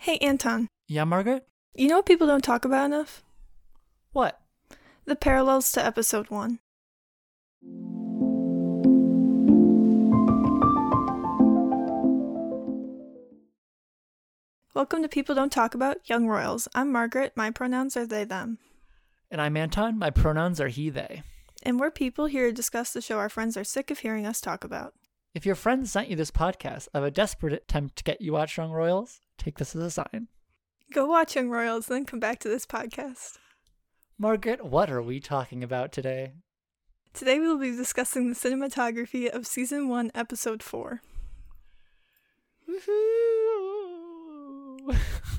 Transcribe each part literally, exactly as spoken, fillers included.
Hey, Anton. Yeah, Margaret? You know what people don't talk about enough? What? The parallels to episode one. Welcome to People Don't Talk About Young Royals. I'm Margaret. My pronouns are they, them. And I'm Anton. My pronouns are he, they. And we're people here to discuss the show our friends are sick of hearing us talk about. If your friends sent you this podcast of a desperate attempt to get you watch Young Royals, take this as a sign. Go watch Young Royals, then come back to this podcast. Margaret, what are we talking about today? Today we will be discussing the cinematography of Season one, Episode four. Woohoo!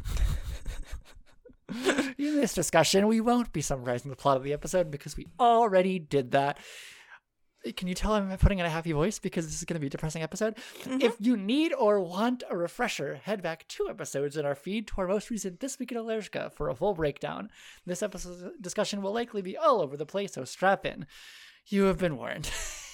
In this discussion, we won't be summarizing the plot of the episode because we already did that. Can you tell I'm putting in a happy voice because this is going to be a depressing episode? Mm-hmm. If you need or want a refresher, head back two episodes in our feed to our most recent This Week in Alershka for a full breakdown. This episode's discussion will likely be all over the place, so strap in. You have been warned.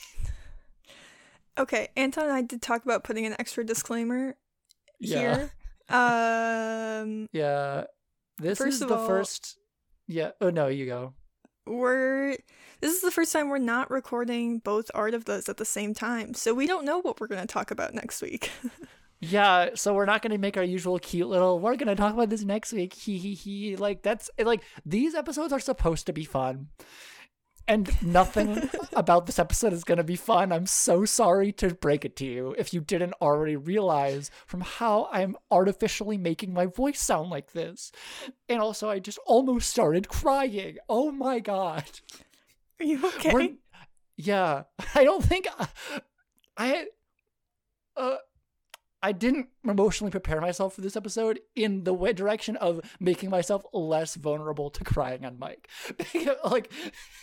Okay, Anton and I did talk about putting an extra disclaimer yeah. here. Um, yeah. This first is of the all, first... Yeah. Oh, no, you go. We're... This is the first time we're not recording both Art of Those at the same time, so we don't know what we're going to talk about next week. Yeah, so we're not going to make our usual cute little, we're going to talk about this next week, he he he. Like, that's, like, these episodes are supposed to be fun. And nothing about this episode is going to be fun. I'm so sorry to break it to you if you didn't already realize from how I'm artificially making my voice sound like this. And also, I just almost started crying. Oh my god. Are you okay? We're, yeah, I don't think I, I, uh, I didn't emotionally prepare myself for this episode in the way direction of making myself less vulnerable to crying on mic. Like,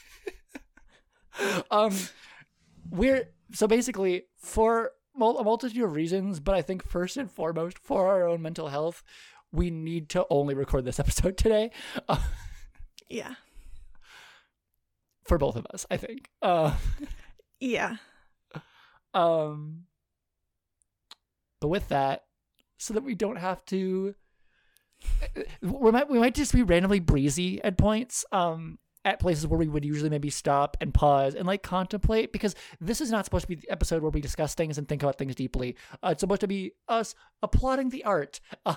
um, we're so basically for a multitude of reasons, but I think first and foremost for our own mental health, we need to only record this episode today. Uh, yeah. For both of us, I think. Uh, yeah. Um. But with that, so that we don't have to, we might we might just be randomly breezy at points. Um, at places where we would usually maybe stop and pause and like contemplate, because this is not supposed to be the episode where we discuss things and think about things deeply. Uh, it's supposed to be us applauding the art. Uh,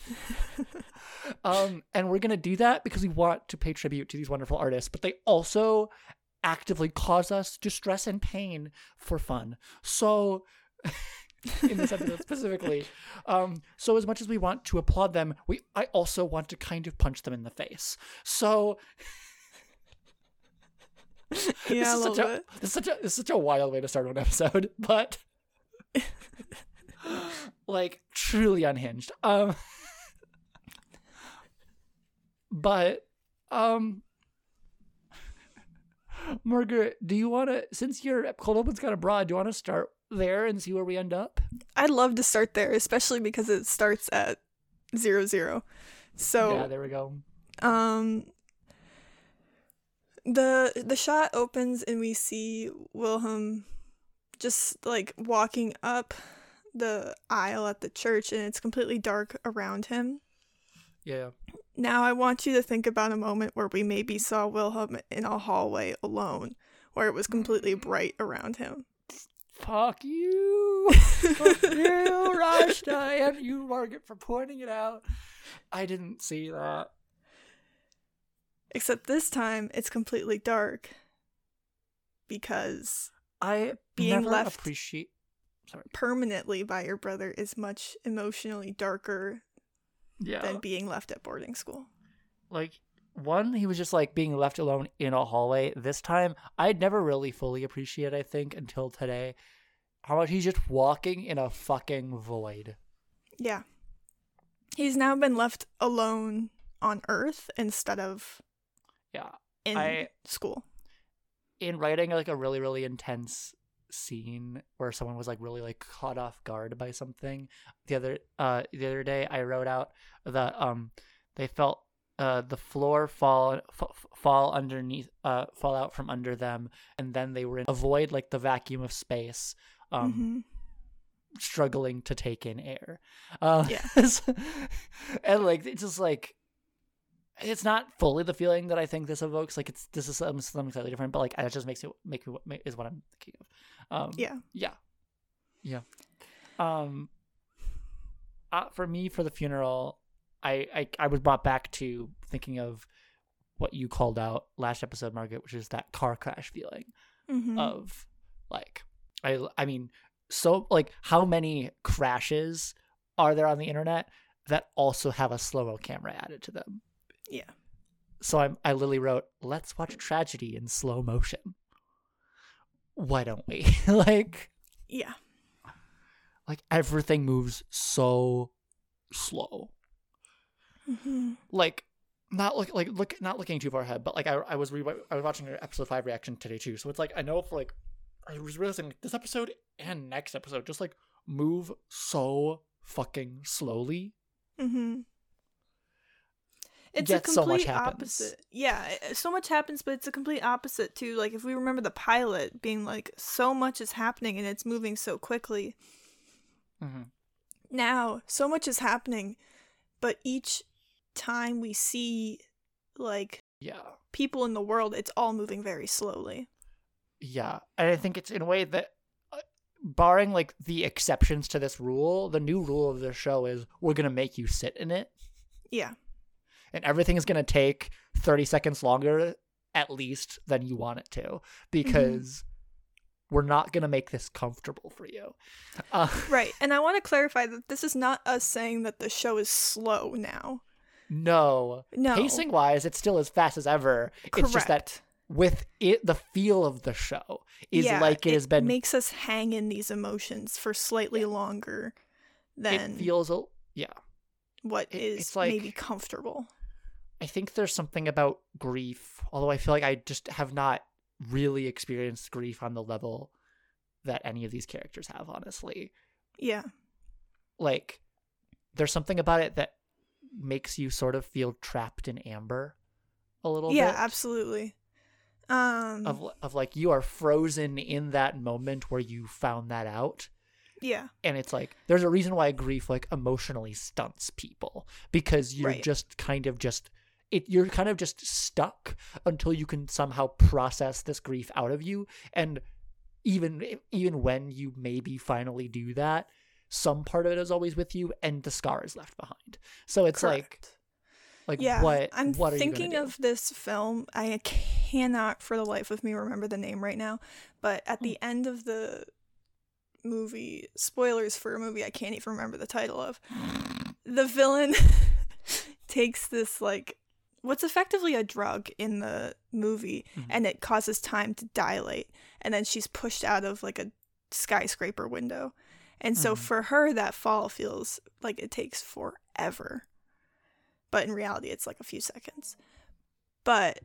um, and we're gonna do that because we want to pay tribute to these wonderful artists, but they also actively cause us distress and pain for fun. So, in this episode specifically, um, so as much as we want to applaud them, we I also want to kind of punch them in the face. So. Yeah, this, is such a, this, is such a, this is such a wild way to start an episode, but like truly unhinged. Um, but um, Margaret, do you want to? Since your cold open's kind of broad, do you want to start there and see where we end up? I'd love to start there, especially because it starts at zero zero. So yeah, there we go. Um. The the shot opens and we see Wilhelm just like walking up the aisle at the church, and it's completely dark around him. Yeah. Now I want you to think about a moment where we maybe saw Wilhelm in a hallway alone, where it was completely bright around him. Fuck you. Fuck you, Rashta, and you, Margaret, for pointing it out. I didn't see that. Except this time, it's completely dark because I being never left appreciate sorry. permanently by your brother is much emotionally darker yeah. than being left at boarding school. Like, one, he was just like being left alone in a hallway. This time, I'd never really fully appreciated, I think, until today, how much he's just walking in a fucking void. Yeah. He's now been left alone on Earth instead of yeah in I, school. In writing like a really, really intense scene where someone was like really like caught off guard by something, the other uh the other day I wrote out that um they felt uh the floor fall f- fall underneath uh fall out from under them, and then they were in a void, like the vacuum of space. Um struggling to take in air. Uh, Yeah. and like it's just like it's not fully the feeling that I think this evokes. Like it's this is something, something slightly different, but like it just makes it make me is what I'm thinking of. Um, Yeah. Yeah. Yeah. Um. Uh, for me, for the funeral, I, I I was brought back to thinking of what you called out last episode, Margaret, which is that car crash feeling Mm-hmm. of like I I mean so like how many crashes are there on the internet that also have a slow-mo camera added to them? Yeah. So I I literally wrote, let's watch tragedy in slow motion. Why don't we? like Yeah. like everything moves so slow. Mm-hmm. Like not look like look not looking too far ahead, but like I I was re- I was watching an episode five reaction today too. So it's like I know for like I was realizing like, this episode and next episode just like move so fucking slowly. Mm-hmm. It's Yet a so much complete happens. opposite. Yeah, i- so much happens, but it's a complete opposite too. Like if we remember the pilot being like so much is happening and it's moving so quickly. Mm-hmm. Now, so much is happening, but each time we see like Yeah. people in the world, it's all moving very slowly. Yeah. And I think it's in a way that uh, barring like the exceptions to this rule, the new rule of the show is we're going to make you sit in it. Yeah. And everything is going to take thirty seconds longer at least than you want it to because we're not going to make this comfortable for you. Uh, Right. And I want to clarify that this is not us saying that the show is slow now. no. No. Pacing wise, it's still as fast as ever. Correct. It's just that with it, the feel of the show is yeah, like it, it has been. makes us hang in these emotions for slightly longer than It feels, a, yeah. what it- is it's like- maybe comfortable. I think there's something about grief, although I feel like I just have not really experienced grief on the level that any of these characters have, honestly. Yeah. Like, there's something about it that makes you sort of feel trapped in amber a little Yeah, bit. absolutely. Um Of, of like, you are frozen in that moment where you found that out. yeah. And it's like, there's a reason why grief, like, emotionally stunts people. Because you're Right. just kind of just, it. you're kind of just stuck until you can somehow process this grief out of you. And even even when you maybe finally do that, some part of it is always with you and the scar is left behind. So it's like, Correct. like Yeah, what, I'm what are thinking you gonna do? of this film. I cannot for the life of me remember the name right now, but at Hmm. the end of the movie, spoilers for a movie I can't even remember the title of, the villain takes this like what's effectively a drug in the movie, Mhm. and it causes time to dilate, and then she's pushed out of like a skyscraper window. And so Mhm. for her, that fall feels like it takes forever. But in reality, it's like a few seconds. But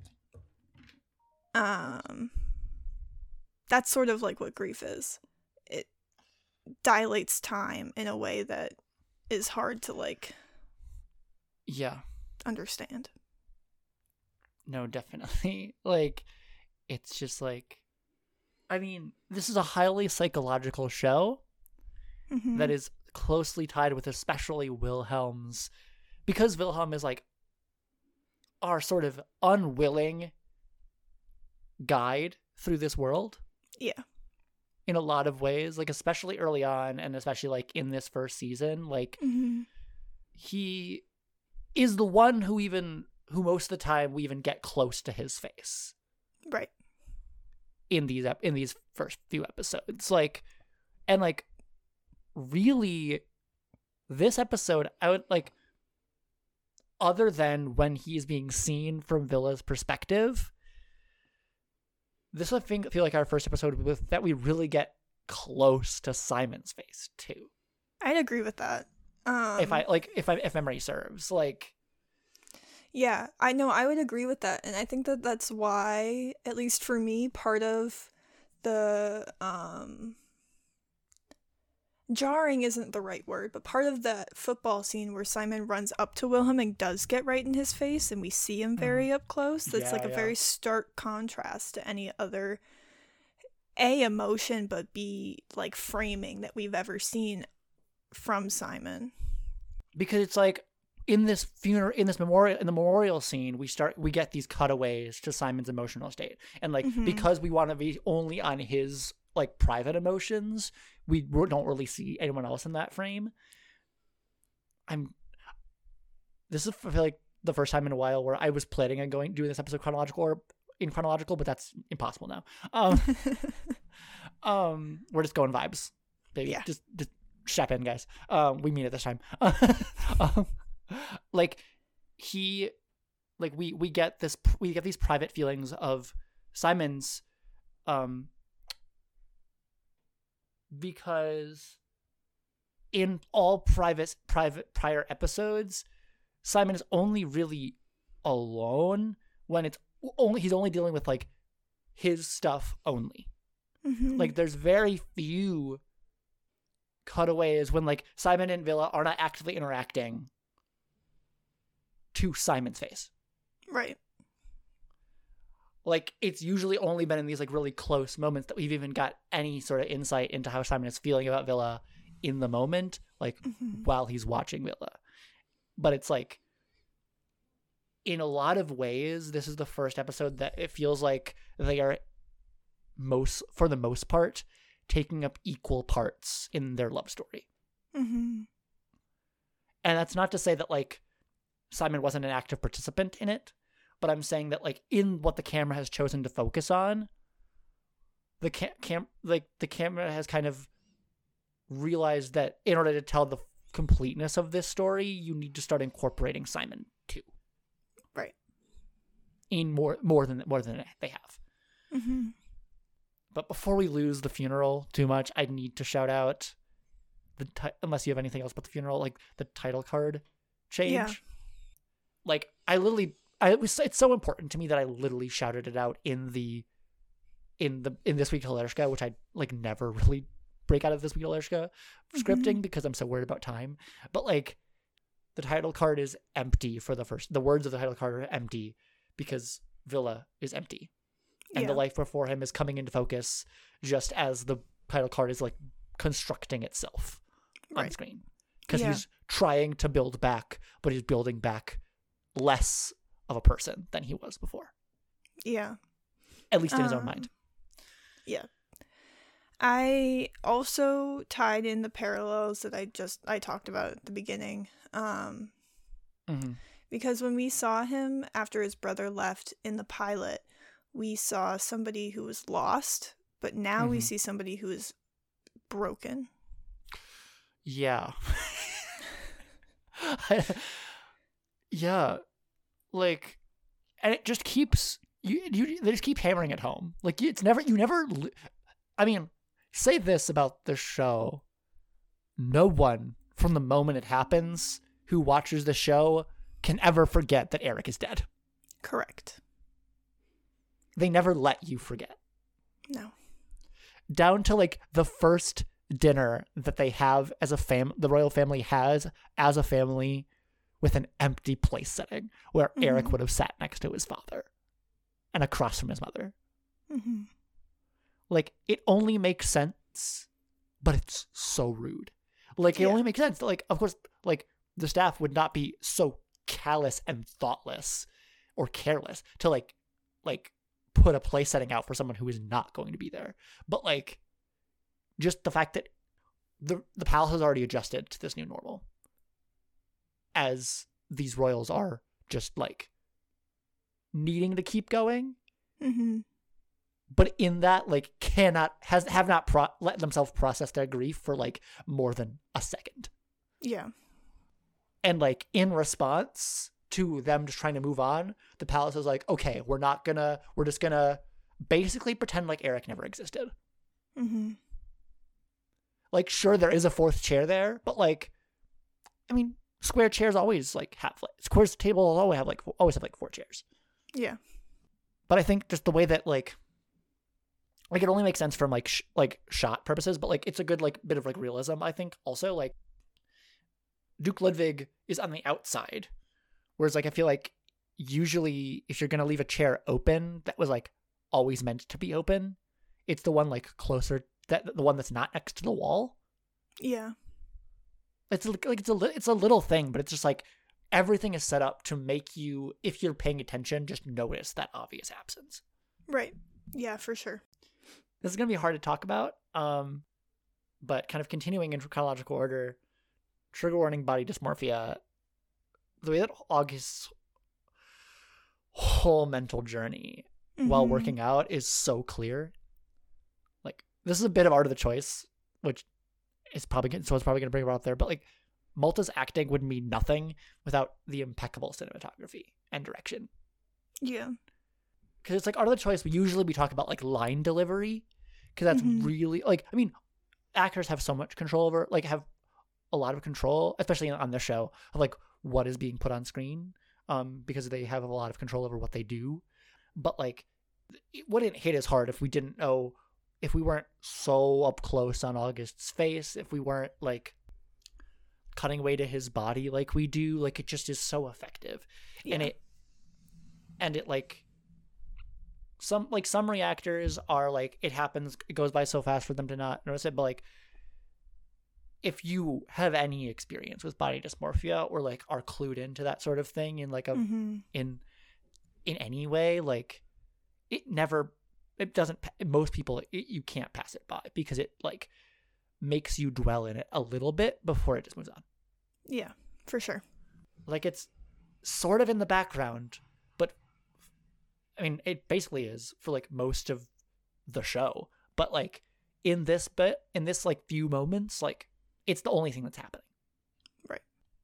um, that's sort of like what grief is. It dilates time in a way that is hard to like Yeah. understand. No, definitely. Like, it's just like, I mean, this is a highly psychological show Mhm. that is closely tied with especially Wilhelm's, because Wilhelm is like our sort of unwilling guide through this world Yeah. in a lot of ways, like especially early on and especially like in this first season, like Mhm. he is the one who even who most of the time we even get close to his face Right. in these ep- in these first few episodes, like, and like really this episode I would like, other than when he's being seen from Villa's perspective, this I think feel like our first episode with that we really get close to Simon's face too, I'd agree with that. Um, if I like if I if memory serves, like Yeah, I know, I would agree with that. And I think that that's why, at least for me, part of the um jarring isn't the right word, but part of that football scene where Simon runs up to Wilhelm and does get right in his face and we see him very up close, that's Yeah, like a yeah. very stark contrast to any other A, emotion, but B, like framing that we've ever seen from Simon. Because it's like in this funeral, in this memorial, in the memorial scene, we start, we get these cutaways to Simon's emotional state. And like, Mhm. because we want to be only on his like private emotions, we don't really see anyone else in that frame. I'm, this is I feel like the first time in a while where I was planning on going, doing this episode chronological or in chronological, but that's impossible now. Um, um, we're just going vibes, baby. Yeah. Just, just strap in, guys. Um, we mean it this time. um, like he, like we we get this, we get these private feelings of Simon's, um, because in all private private prior episodes, Simon is only really alone when it's only he's only dealing with like his stuff only. Mhm. Like there's very few cutaways when like Simon and Villa are not actively interacting to Simon's face. Right. Like it's usually only been in these like really close moments that we've even got any sort of insight into how Simon is feeling about Villa in the moment, like Mhm. while he's watching Villa. But it's like, in a lot of ways, this is the first episode that it feels like they are most, for the most part, taking up equal parts in their love story. Mhm. And that's not to say that like Simon wasn't an active participant in it, but I'm saying that like in what the camera has chosen to focus on, the cam, cam like the camera has kind of realized that in order to tell the completeness of this story, you need to start incorporating Simon too. Right. In more more than more than they have. Mhm. But before we lose the funeral too much, I need to shout out the ti- unless you have anything else about the funeral, like the title card change. Yeah. Like I literally, I it was it's so important to me that I literally shouted it out in the in the in This Week Hilarska, which I like never really break out of This Week Hilarska scripting Mhm. because I'm so worried about time. But like the title card is empty for the first. The words of the title card are empty because Villa is empty. And Yeah. the life before him is coming into focus just as the title card is like constructing itself on Right. screen. Because Yeah. he's trying to build back, but he's building back less of a person than he was before. Yeah. At least in his own Um, mind. Yeah. I also tied in the parallels that I just I talked about at the beginning. Um Mm-hmm. because when we saw him after his brother left in the pilot, we saw somebody who was lost, but now we Mhm. see somebody who is broken. Yeah. yeah. Like, and it just keeps you, you. They just keep hammering it home. Like it's never. You never. li- I mean, say this about the show. No one from the moment it happens who watches the show can ever forget that Eric is dead. Correct. They never let you forget. No. Down to like the first dinner that they have as a fam the royal family has as a family with an empty place setting where Mhm. Eric would have sat next to his father and across from his mother. Mm-hmm. Like it only makes sense, but it's so rude. Like it Yeah. only makes sense. Like of course, like the staff would not be so callous and thoughtless or careless to like like put a place setting out for someone who is not going to be there. But like just the fact that the the palace has already adjusted to this new normal, as these royals are just like needing to keep going, Mm-hmm. but in that like cannot has have not pro- let themselves process their grief for like more than a second. Yeah. And like in response to them just trying to move on, the palace is like, okay, we're not gonna, we're just gonna basically pretend like Eric never existed. Mm-hmm. Like, sure, there is a fourth chair there, but like, I mean, square chairs always like have like square tables always have like always have like four chairs. Yeah. But I think just the way that like, like it only makes sense from like sh- like shot purposes, but like it's a good like bit of like realism. I think also like Duke Ludwig is on the outside, whereas like I feel like usually if you're gonna leave a chair open that was like always meant to be open, it's the one like closer, that the one that's not next to the wall. Yeah. It's like it's a it's a little thing, but it's just like everything is set up to make you, if you're paying attention, just notice that obvious absence. Right. Yeah, for sure. This is gonna be hard to talk about, um, but kind of continuing in chronological order. Trigger warning: body dysmorphia. The way that August's whole mental journey mm-hmm. while working out is so clear. Like, this is a bit of art of the choice, which is probably gonna, so it's probably going to bring it out there. But like, Malta's acting would mean nothing without the impeccable cinematography and direction. Yeah, because it's like art of the choice. We usually we talk about like line delivery, because that's mm-hmm. really like I mean, actors have so much control over, like have a lot of control, especially on the show, of like what is being put on screen, um, because they have a lot of control over what they do. But like, it wouldn't hit as hard if we didn't know, if we weren't so up close on August's face, if we weren't like cutting away to his body like we do. Like, it just is so effective. Yeah. And it, and it like, some, like some reactors are like, it happens, it goes by so fast for them to not notice it, but like, if you have any experience with body dysmorphia or like are clued into that sort of thing in like a mm-hmm. in in any way, like it never it doesn't most people it, you can't pass it by, because it like makes you dwell in it a little bit before it just moves on. Yeah, for sure. Like, it's sort of in the background, but I mean it basically is for like most of the show, but like in this bit in this like few moments, like it's the only thing that's happening. Right.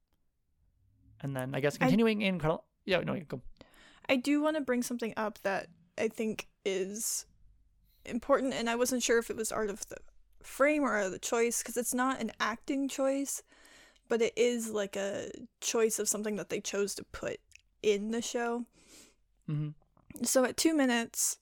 And then I guess continuing I, in chronol- yeah, no, you go. I do want to bring something up that I think is important, and I wasn't sure if it was art of the frame or art of the choice, because it's not an acting choice, but it is like a choice of something that they chose to put in the show. Mm-hmm. So at two minutes,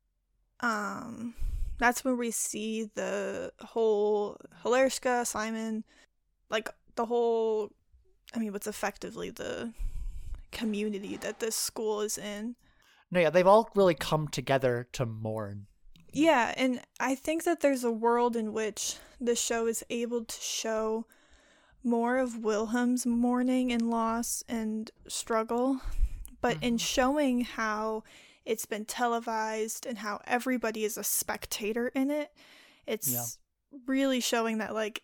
um... that's when we see the whole Hilarska, Simon, like the whole, I mean, what's effectively the community that this school is in. No, yeah, they've all really come together to mourn. Yeah, and I think that there's a world in which the show is able to show more of Wilhelm's mourning and loss and struggle, but mm-hmm. in showing how it's been televised and how everybody is a spectator in it, it's yeah. really showing that, like,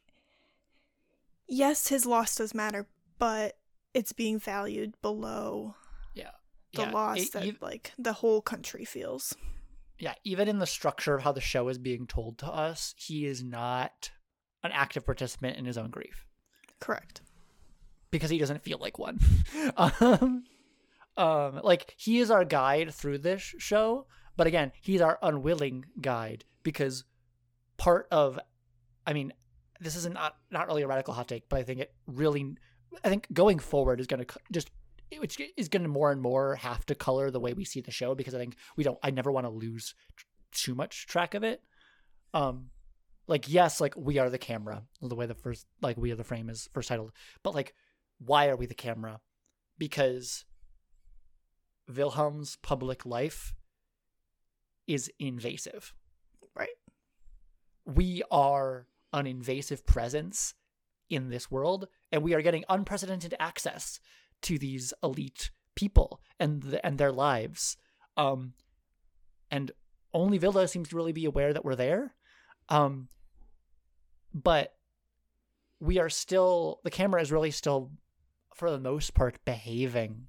yes, his loss does matter, but it's being valued below yeah. the yeah. loss it, that, you, like, the whole country feels. Yeah, even in the structure of how the show is being told to us, he is not an active participant in his own grief. Correct. Because he doesn't feel like one. um... Um, like, he is our guide through this show, but again, he's our unwilling guide, because part of, I mean, this is not not really a radical hot take, but I think it really, I think going forward is going to just, which is going to more and more have to color the way we see the show, because I think we don't, I never want to lose too much track of it. Um, like, yes, like, we are the camera, the way the first, like, we are the frame is first titled, but like, why are we the camera? Because Wilhelm's public life is invasive. Right. We are an invasive presence in this world, and we are getting unprecedented access to these elite people and the, and their lives. Um, and only Villa seems to really be aware that we're there. Um, but we are still, the camera is really still, for the most part, behaving.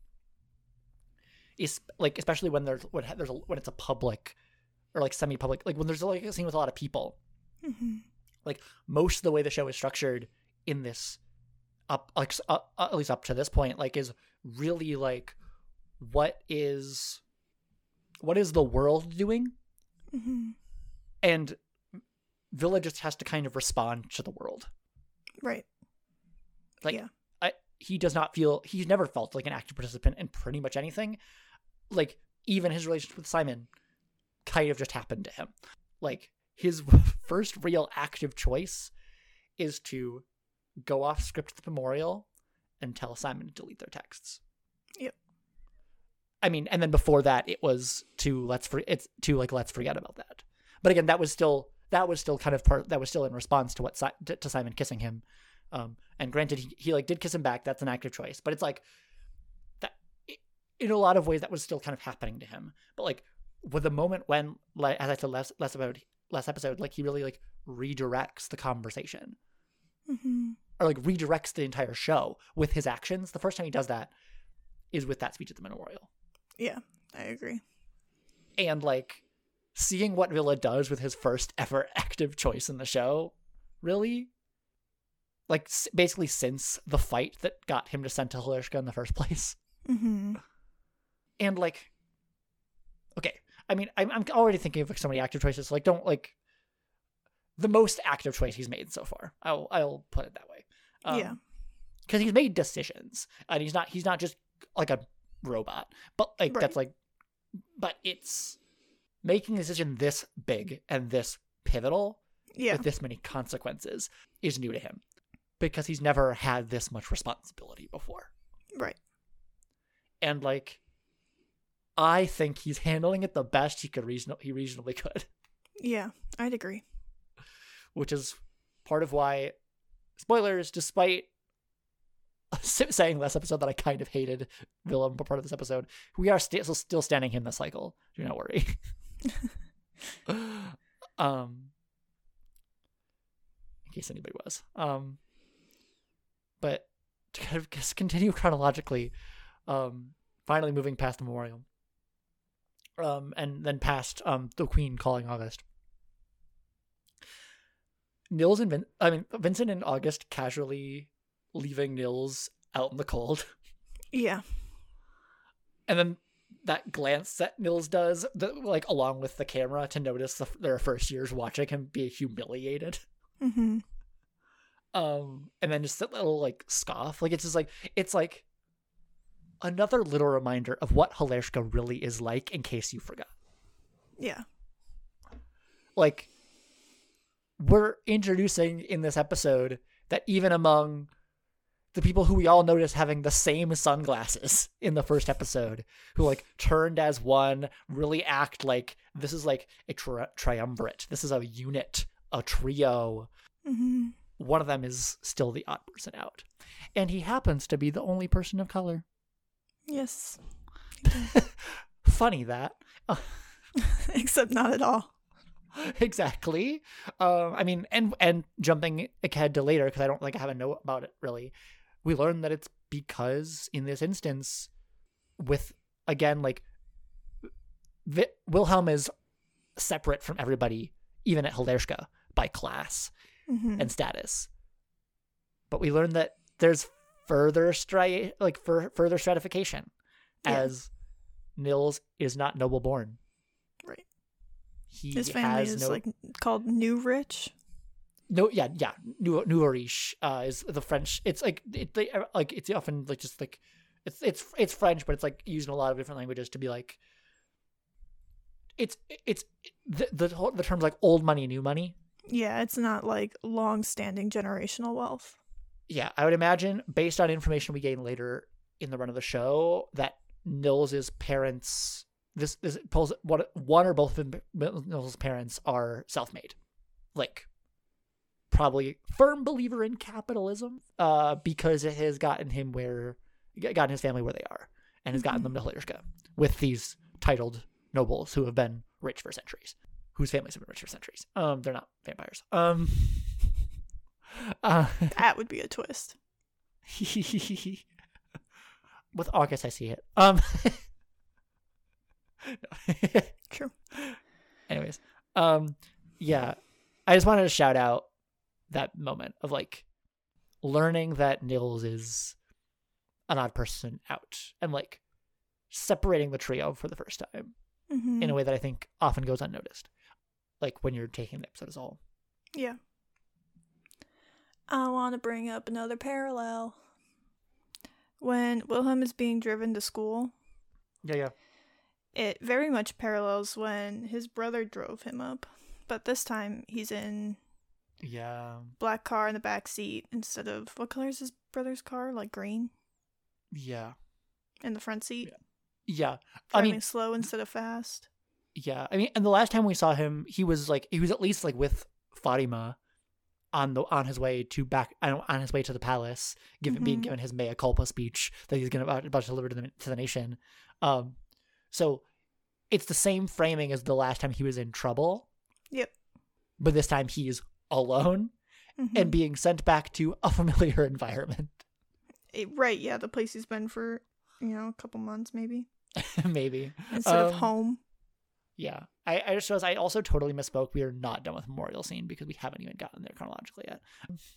Is like, especially when there's when there's a, when it's a public or like semi-public, like when there's like a scene with a lot of people. Mm-hmm. Like, most of the way the show is structured in this up like uh, at least up to this point, like, is really like, what is what is the world doing? Mm-hmm. And Villa just has to kind of respond to the world. Right. Like, yeah. I, he does not feel, he's never felt like an active participant in pretty much anything. Like, even his relationship with Simon kind of just happened to him. Like, his first real active choice is to go off script at the memorial and tell Simon to delete their texts. Yep. I mean, and then before that, it was to let's for it's to like let's forget about that. but again, that was still that was still kind of part that was still in response to what si- to, to Simon kissing him. Um, and granted, he, he like did kiss him back. That's an active choice, but it's like that in a lot of ways that was still kind of happening to him. But like with the moment when, like as I said less less about last episode, like he really like redirects the conversation. Mm-hmm. Or like redirects the entire show with his actions. The first time he does that is with that speech at the memorial. Yeah, I agree. And like seeing what Villa does with his first ever active choice in the show, really, like basically since the fight that got him to send to Halirshka in the first place. Mm-hmm. And like, okay, I mean, I'm, I'm already thinking of like so many active choices. Like, don't like the most active choice he's made so far. I'll I'll put it that way. Um, yeah, because he's made decisions, and he's not he's not just like a robot, but like right. that's like, but it's making a decision this big and this pivotal yeah, with this many consequences is new to him because he's never had this much responsibility before. Right. And like, I think he's handling it the best he could reason he reasonably could. Yeah, I'd agree. Which is part of why, spoilers, despite saying last episode that I kind of hated Willem part of this episode, we are st- still standing him the cycle. Do not worry. um, in case anybody was. Um, but to kind of just continue chronologically, um, finally moving past the memorial, um, and then past um the Queen calling August. Nils and Vin- I mean Vincent and August casually leaving Nils out in the cold. Yeah. And then that glance that Nils does, the, like along with the camera, to notice the, their first years watching him be humiliated. Mm-hmm. Um, and then just that little like scoff, like it's just like it's like another little reminder of what Halirshka really is like, in case you forgot. Yeah. Like, we're introducing in this episode that even among the people who we all notice having the same sunglasses in the first episode, who like turned as one, really act like this is like a tri- triumvirate. This is a unit, a trio. Mm-hmm. One of them is still the odd person out. And he happens to be the only person of color. Yes. Funny that. Except not at all. Exactly. Um, I mean, and and jumping ahead to later, because I don't like I have a note about it really. We learn that it's because in this instance, with again like Vi- Wilhelm is separate from everybody, even at Halirshka, by class Mm-hmm. and status. But we learn that there's further stri- like for further stratification, Yeah. as Nils is not noble born. Right. He His family has is no like called New Rich. no yeah yeah New Nouarish uh is the French. It's like it they like it's often like just like it's it's it's French, but it's like used in a lot of different languages to be like it's it's the the, whole- the terms like old money, new money. Yeah, it's not like long-standing generational wealth. Yeah, I would imagine, based on information we gain later in the run of the show, that Nils's parents, this this pulls one one or both of Nils's parents are self-made, like probably firm believer in capitalism, uh, because it has gotten him where, gotten his family where they are, and has gotten them to Halirshka with these titled nobles who have been rich for centuries, whose families have been rich for centuries. Um, they're not vampires. Um. Uh, That would be a twist. with August, I see it. Um, True. anyways, um, yeah, I just wanted to shout out that moment of like learning that Nils is an odd person out, and like separating the trio for the first time Mm-hmm. in a way that I think often goes unnoticed, like when you're taking the episode as a whole. Yeah. I want to bring up another parallel. When Wilhelm is being driven to school, Yeah, yeah. it very much parallels when his brother drove him up. But this time, he's in Yeah. black car in the back seat instead of, what color is his brother's car? Like green? Yeah. In the front seat? Yeah. I Driving mean, slow instead of fast. Yeah, I mean, and the last time we saw him, he was like he was at least like with Fatima on the on his way to back on on his way to the palace, given being Mhm. given his mea culpa speech that he's gonna about, about to deliver to the to the nation. Um, so it's the same framing as the last time he was in trouble, Yep. but this time he is alone Mhm. and being sent back to a familiar environment. It- right, yeah, the place he's been for, you know, a couple months maybe. Maybe Instead of Um, home. Yeah, I, I just realized I also totally misspoke. We are not done with Memorial Scene because we haven't even gotten there chronologically yet.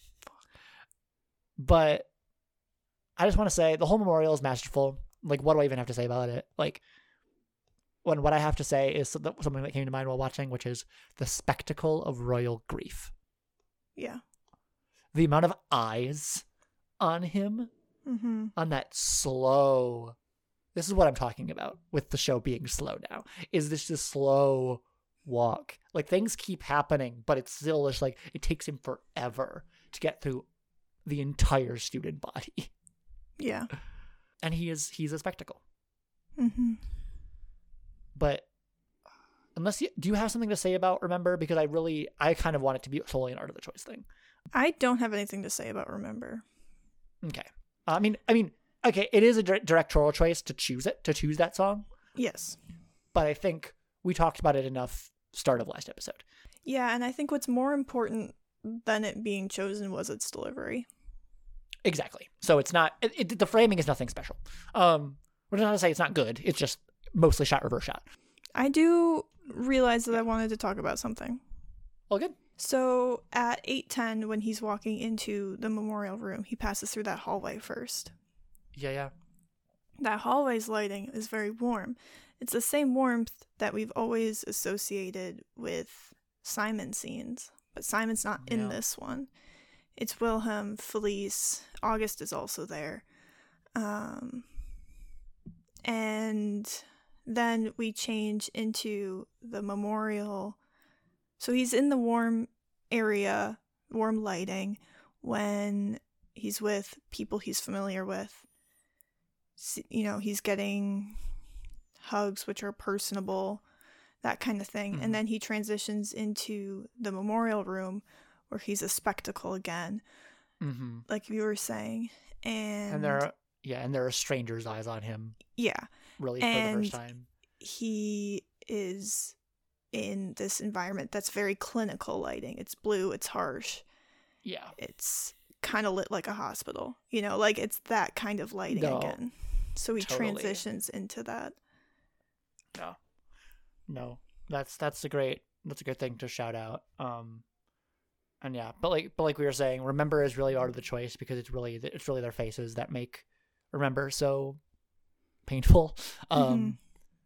But I just want to say the whole memorial is masterful. Like, what do I even have to say about it? Like, when what I have to say is something that came to mind while watching, which is the spectacle of royal grief. Yeah. The amount of eyes on him, Mm-hmm. on that slow. This is what I'm talking about with the show being slow now. Is this just slow walk? Like, things keep happening, but it's still just like it takes him forever to get through the entire student body. Yeah. And he is he's a spectacle. Mm-hmm. But unless you do you have something to say about Remember? Because I really I kind of want it to be solely an art of the choice thing. I don't have anything to say about Remember. Okay. I mean I mean okay, it is a dir- directorial choice to choose it, to choose that song. Yes. But I think we talked about it enough start of last episode. Yeah, and I think what's more important than it being chosen was its delivery. Exactly. So it's not, it, it, the framing is nothing special. Um, we're not to say it's not good. It's just mostly shot, reverse shot. I do realize that I wanted to talk about something. All good. So at eight ten, when he's walking into the memorial room, he passes through that hallway first. Yeah, yeah. That hallway's lighting is very warm. It's the same warmth that we've always associated with Simon scenes, but Simon's not in Yeah. this one. It's Wilhelm, Felice, August is also there. Um, and then we change into the memorial. So he's in the warm area, warm lighting, when he's with people he's familiar with. S- You know, he's getting hugs, which are personable, that kind of thing. Mhm. And then he transitions into the memorial room where he's a spectacle again, Mm-hmm. like you were saying. And, And there are, yeah, and there are strangers' eyes on him, yeah, really, for the And- first time. he is in this environment that's very clinical lighting. It's blue, it's harsh, Yeah. it's kind of lit like a hospital, you know, like it's that kind of lighting No, again. So he totally. transitions into that. No. No. That's, that's a great, that's a good thing to shout out. Um, and yeah, but like, but like we were saying, Remember is really art of the choice because it's really, it's really their faces that make Remember so painful. Um,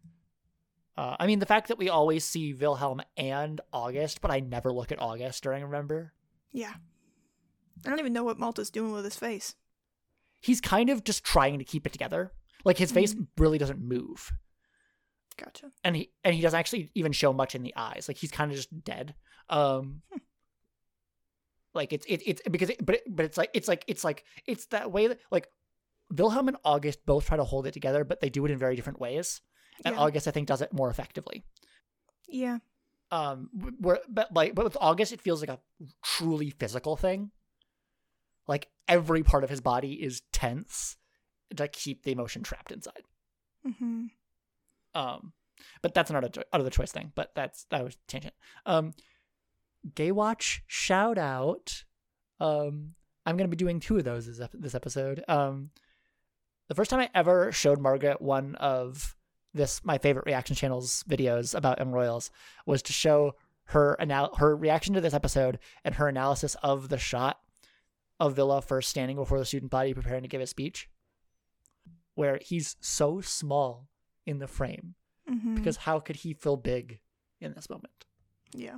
uh, I mean, the fact that we always see Wilhelm and August, but I never look at August during Remember. Yeah. I don't even know what Malta's doing with his face. He's kind of just trying to keep it together. Like his face Mhm. really doesn't move. Gotcha. And he and he doesn't actually even show much in the eyes. Like he's kind of just dead. Um like it's it, it's because it, but it, but it's like it's like it's like it's that way that like Wilhelm and August both try to hold it together, but they do it in very different ways. And Yeah. August I think does it more effectively. Yeah. Um where but like but with August it feels like a truly physical thing. Like every part of his body is tense to keep the emotion trapped inside. Mm-hmm. Um, but that's not out of the choice thing. But that's that was tangent. Um, Gay Watch shout out. Um, I'm gonna be doing two of those this, ep- this episode. Um, the first time I ever showed Margaret one of this my favorite reaction channel's videos about M Royals was to show her anal- her reaction to this episode and her analysis of the shot of Villa first standing before the student body preparing to give a speech, where he's so small in the frame. Mm-hmm. Because how could he feel big in this moment? Yeah.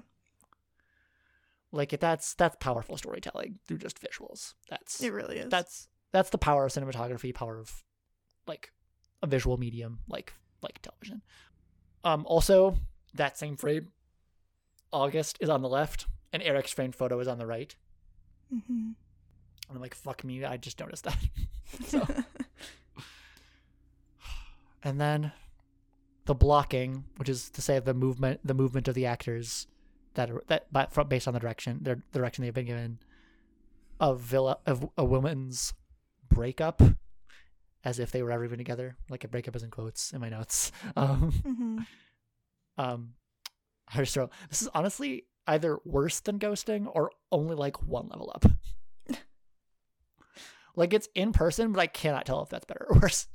Like that's that's powerful storytelling through just visuals. That's It really is. that's that's the power of cinematography, power of like a visual medium like like television. Um also that same frame, August is on the left and Eric's framed photo is on the right. Mm-hmm. And I'm like, fuck me, I just noticed that. So and then the blocking, which is to say the movement, the movement of the actors that are that but from based on the direction, their the direction they've been given, of Villa of a woman's breakup, as if they were ever even together. Like a breakup is in quotes in my notes. Um, Mm-hmm. um, I just wrote, this is honestly either worse than ghosting or only like one level up. Like it's in person, but I cannot tell if that's better or worse.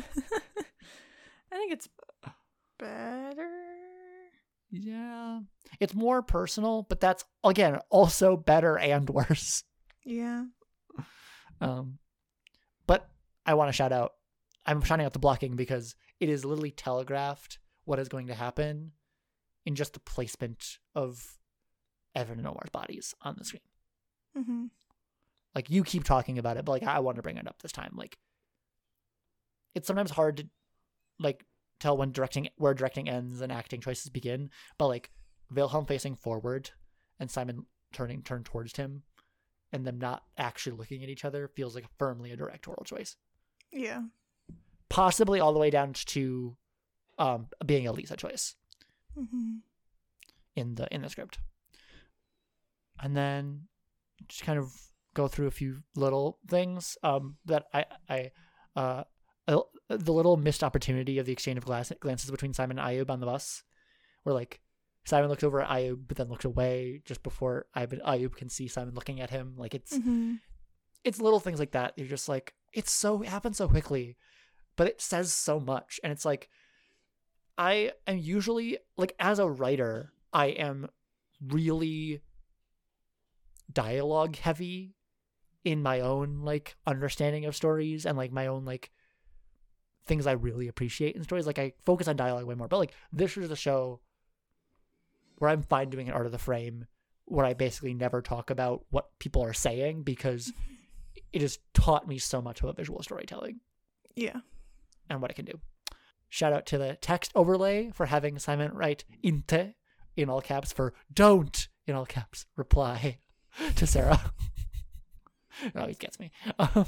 I think it's better. Yeah. It's more personal, but that's, again, also better and worse. Yeah. Um, but I want to shout out, I'm shouting out the blocking because it is literally telegraphed what is going to happen in just the placement of Evan and Omar's bodies on the screen. Mm-hmm. Like, you keep talking about it, but, like, I want to bring it up this time. Like, it's sometimes hard to, like, tell when directing, where directing ends and acting choices begin, but, like, Wilhelm facing forward and Simon turning, turned towards him and them not actually looking at each other feels like firmly a directorial choice. Yeah. Possibly all the way down to um, being a Lisa choice Mm-hmm. in the in the script. And then just kind of go through a few little things um, that I I uh, the little missed opportunity of the exchange of glass, glances between Simon and Ayub on the bus, where like Simon looks over at Ayub but then looks away just before Ayub, Ayub can see Simon looking at him. Like it's Mm-hmm. it's little things like that. You're just like, it's so it happens so quickly, but it says so much. And it's like, I am usually like, as a writer, I am really dialogue heavy in my own like understanding of stories and like my own like things I really appreciate in stories. Like I focus on dialogue way more, but like this is a show where I'm fine doing an art of the frame where I basically never talk about what people are saying because it has taught me so much about visual storytelling. Yeah. And what it can do. Shout out to the text overlay for having Simon write inte in all caps for don't in all caps reply to Sarah. It always gets me. Um,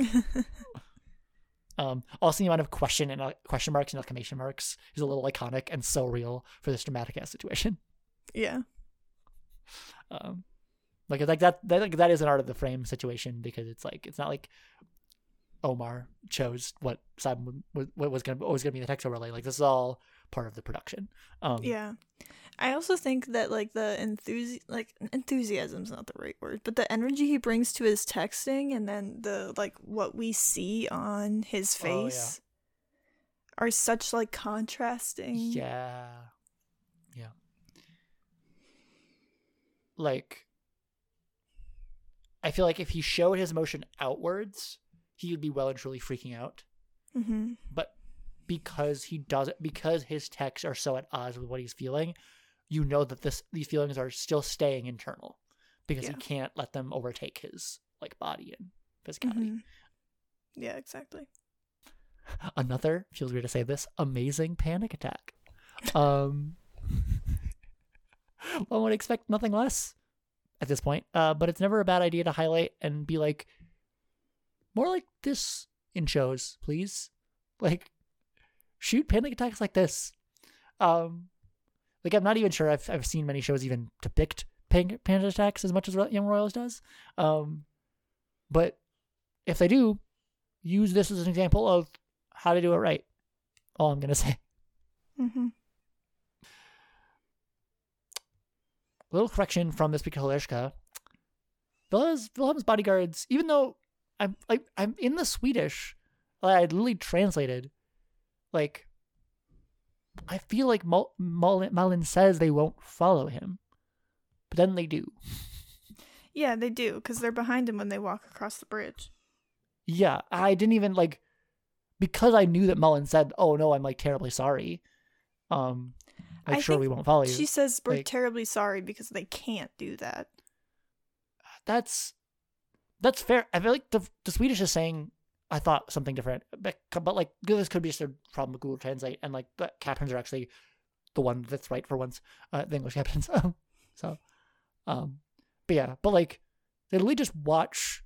um, also, the amount of question and uh, question marks and exclamation marks is a little iconic and so real for this dramatic ass situation. Yeah. Um, like like that that like, that is an art of the frame situation because it's like it's not like Omar chose what Simon was, what was gonna what was gonna be the text overlay. Like this is all part of the production. Um, Yeah. I also think that like the enthusi- like enthusiasm's not the right word, but the energy he brings to his texting and then the like what we see on his face Oh, are such like contrasting. Yeah. Yeah. Like I feel like if he showed his emotion outwards, he would be well and truly freaking out. Mm-hmm. But because he doesn't, because his texts are so at odds with what he's feeling, you know that this these feelings are still staying internal because Yeah. he can't let them overtake his like body and physicality. Mm-hmm. Yeah, exactly. Another, feels weird to say this, amazing panic attack. Um, one would expect nothing less at this point, uh, but it's never a bad idea to highlight and be like, more like this in shows, please. Like, shoot panic attacks like this. Um, like, I'm not even sure I've I've seen many shows even depict pan- panic attacks as much as Young Royals does. Um, but if they do, use this as an example of how to do it right. All I'm gonna say. Mm-hmm. Little correction from this Pikolishka. Wilhelm's bodyguards, even though I'm like I'm in the Swedish, I literally translated, like, I feel like Mal- Mal- Malin says they won't follow him, but then they do. Yeah, they do, because they're behind him when they walk across the bridge. Yeah, I didn't even like because I knew that Mullen said, "Oh no, I'm like terribly sorry." Um, like I sure think we won't follow you. She says we're Like- terribly sorry because they can't do that. That's that's fair. I feel like the the Swedish is saying I thought something different, but, but like this could be just a problem with Google Translate, and like the captions are actually the one that's right for once. Uh, the English captions. so, um, but yeah, but like they literally just watch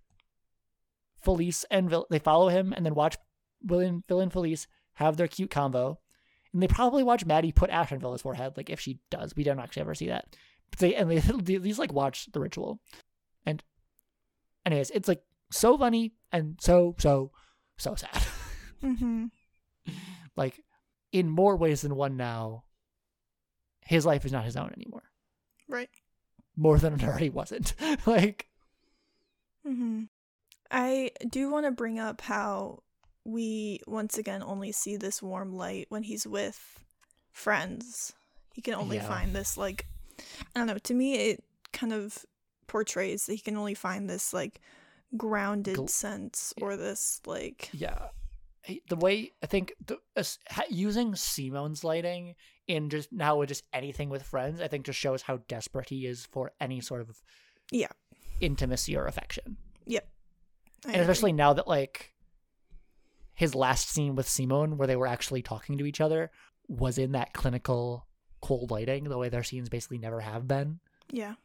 Felice and Vil- they follow him and then watch Will and Phil and Felice have their cute convo. and they probably watch Maddie put ash on Villa's forehead, like if she does. We don't actually ever see that. But they and they these like watch the ritual, and anyways, it's like so funny and so so so sad. Mm-hmm. Like in more ways than one now, his life is not his own anymore. Right. More than it already wasn't. Like. Mm-hmm. I do want to bring up how we once again only see this warm light when he's with friends. He can only Yeah. find this, like, I don't know, to me it kind of portrays that he can only find this like grounded Gl- sense, or this like Yeah. The way I think the, uh, using Simone's lighting in just now with just anything with friends, I think just shows how desperate he is for any sort of yeah intimacy or affection. yep I And agree. especially now that like his last scene with Simone where they were actually talking to each other was in that clinical cold lighting, the way their scenes basically never have been. yeah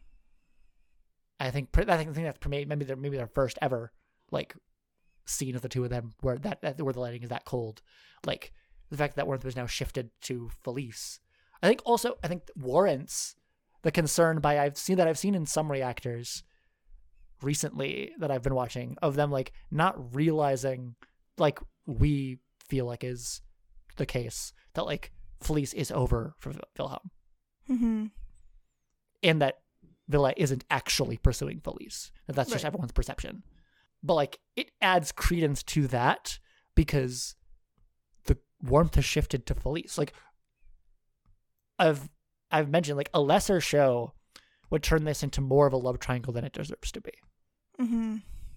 I think I think, I think that's maybe their maybe their first ever like scene of the two of them where that, that where the lighting is that cold. Like the fact that warmth was now shifted to Felice, I think also I think warrants the concern by I've seen that I've seen in some reactors recently that I've been watching of them like not realizing like we feel like is the case that like Felice is over for Wilhelm, mm-hmm. and that Villa isn't actually pursuing Felice. That that's just Right. everyone's perception. But like it adds credence to that because the warmth has shifted to Felice. Like I've I've mentioned, like a lesser show would turn this into more of a love triangle than it deserves to be. Mm-hmm.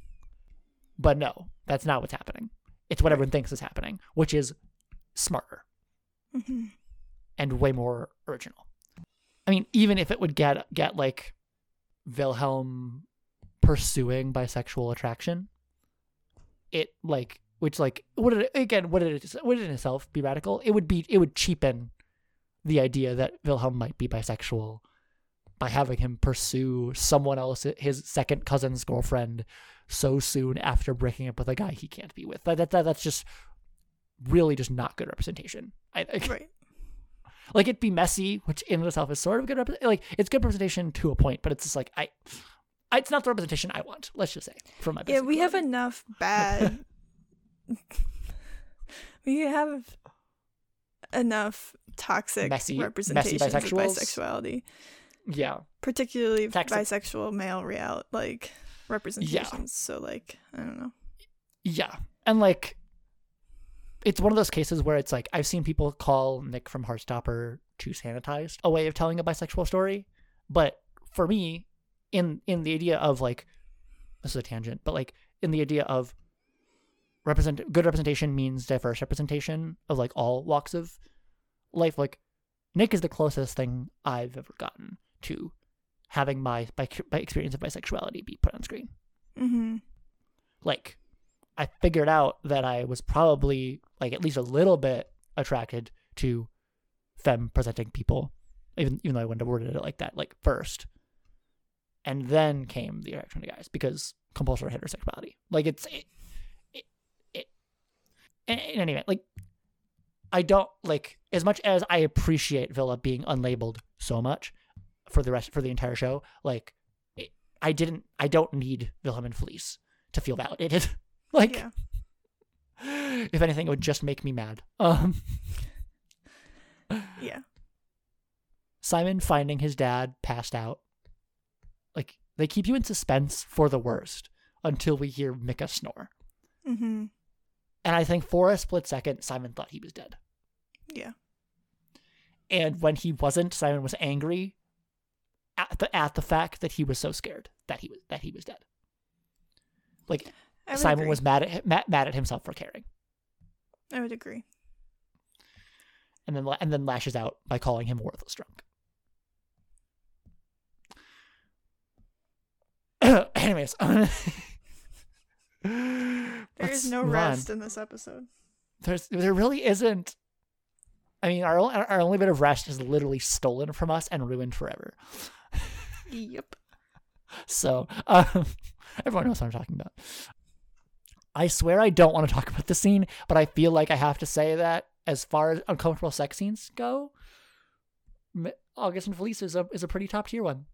But no, that's not what's happening. It's what everyone thinks is happening, which is smarter Mm-hmm. and way more original. I mean, even if it would get get like Wilhelm pursuing bisexual attraction, it like which like would it again would it would it in itself be radical? It would be it would cheapen the idea that Wilhelm might be bisexual by having him pursue someone else, his second cousin's girlfriend, so soon after breaking up with a guy he can't be with. That that, that that's just really just not good representation. I think. Right. Like it'd be messy, which in and of itself is sort of good. Rep- like it's good representation to a point, but it's just like I, I, it's not the representation I want. Let's just say from my Yeah, we have quality. enough bad. we have enough toxic Messy- messy representations of bisexuals? bisexuality, Yeah, particularly Toxic- bisexual male real like representations. So like I don't know. yeah, and like it's one of those cases where it's like I've seen people call Nick from Heartstopper too sanitized a way of telling a bisexual story, but for me, in in the idea of like this is a tangent, but like in the idea of represent good representation means diverse representation of like all walks of life. Like Nick is the closest thing I've ever gotten to having my by, by experience of bisexuality be put on screen. Mm-hmm. Like I figured out that I was probably like at least a little bit attracted to femme presenting people, even even though I wouldn't have worded it like that, like first. And then came the attraction to guys because compulsory heterosexuality. Like it's it it, it in, in any event, like I don't like as much as I appreciate Villa being unlabeled so much for the rest for the entire show, like it, I didn't I don't need Wilhelm and Felice to feel validated. Like, Yeah. if anything, it would just make me mad. Um, Yeah. Simon finding his dad passed out. Like, they keep you in suspense for the worst until we hear Micah snore. Mm-hmm. And I think for a split second, Simon thought he was dead. Yeah. And when he wasn't, Simon was angry at the at the fact that he was so scared that he was that he was dead. Like I would Simon agree. was mad at mad, mad at himself for caring. I would agree. And then and then lashes out by calling him worthless drunk. Anyways, There let's is no move rest on. in this episode. There's there really isn't. I mean, our our only bit of rest is literally stolen from us and ruined forever. Yep. So um, everyone knows what I'm talking about. I swear I don't want to talk about the scene, but I feel like I have to say that as far as uncomfortable sex scenes go, August and Felice is a is a pretty top tier one.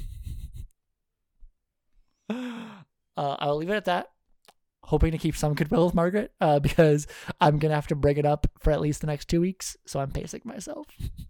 uh, I'll leave it at that. Hoping to keep some goodwill with Margaret, uh, because I'm gonna have to bring it up for at least the next two weeks, so I'm pacing myself.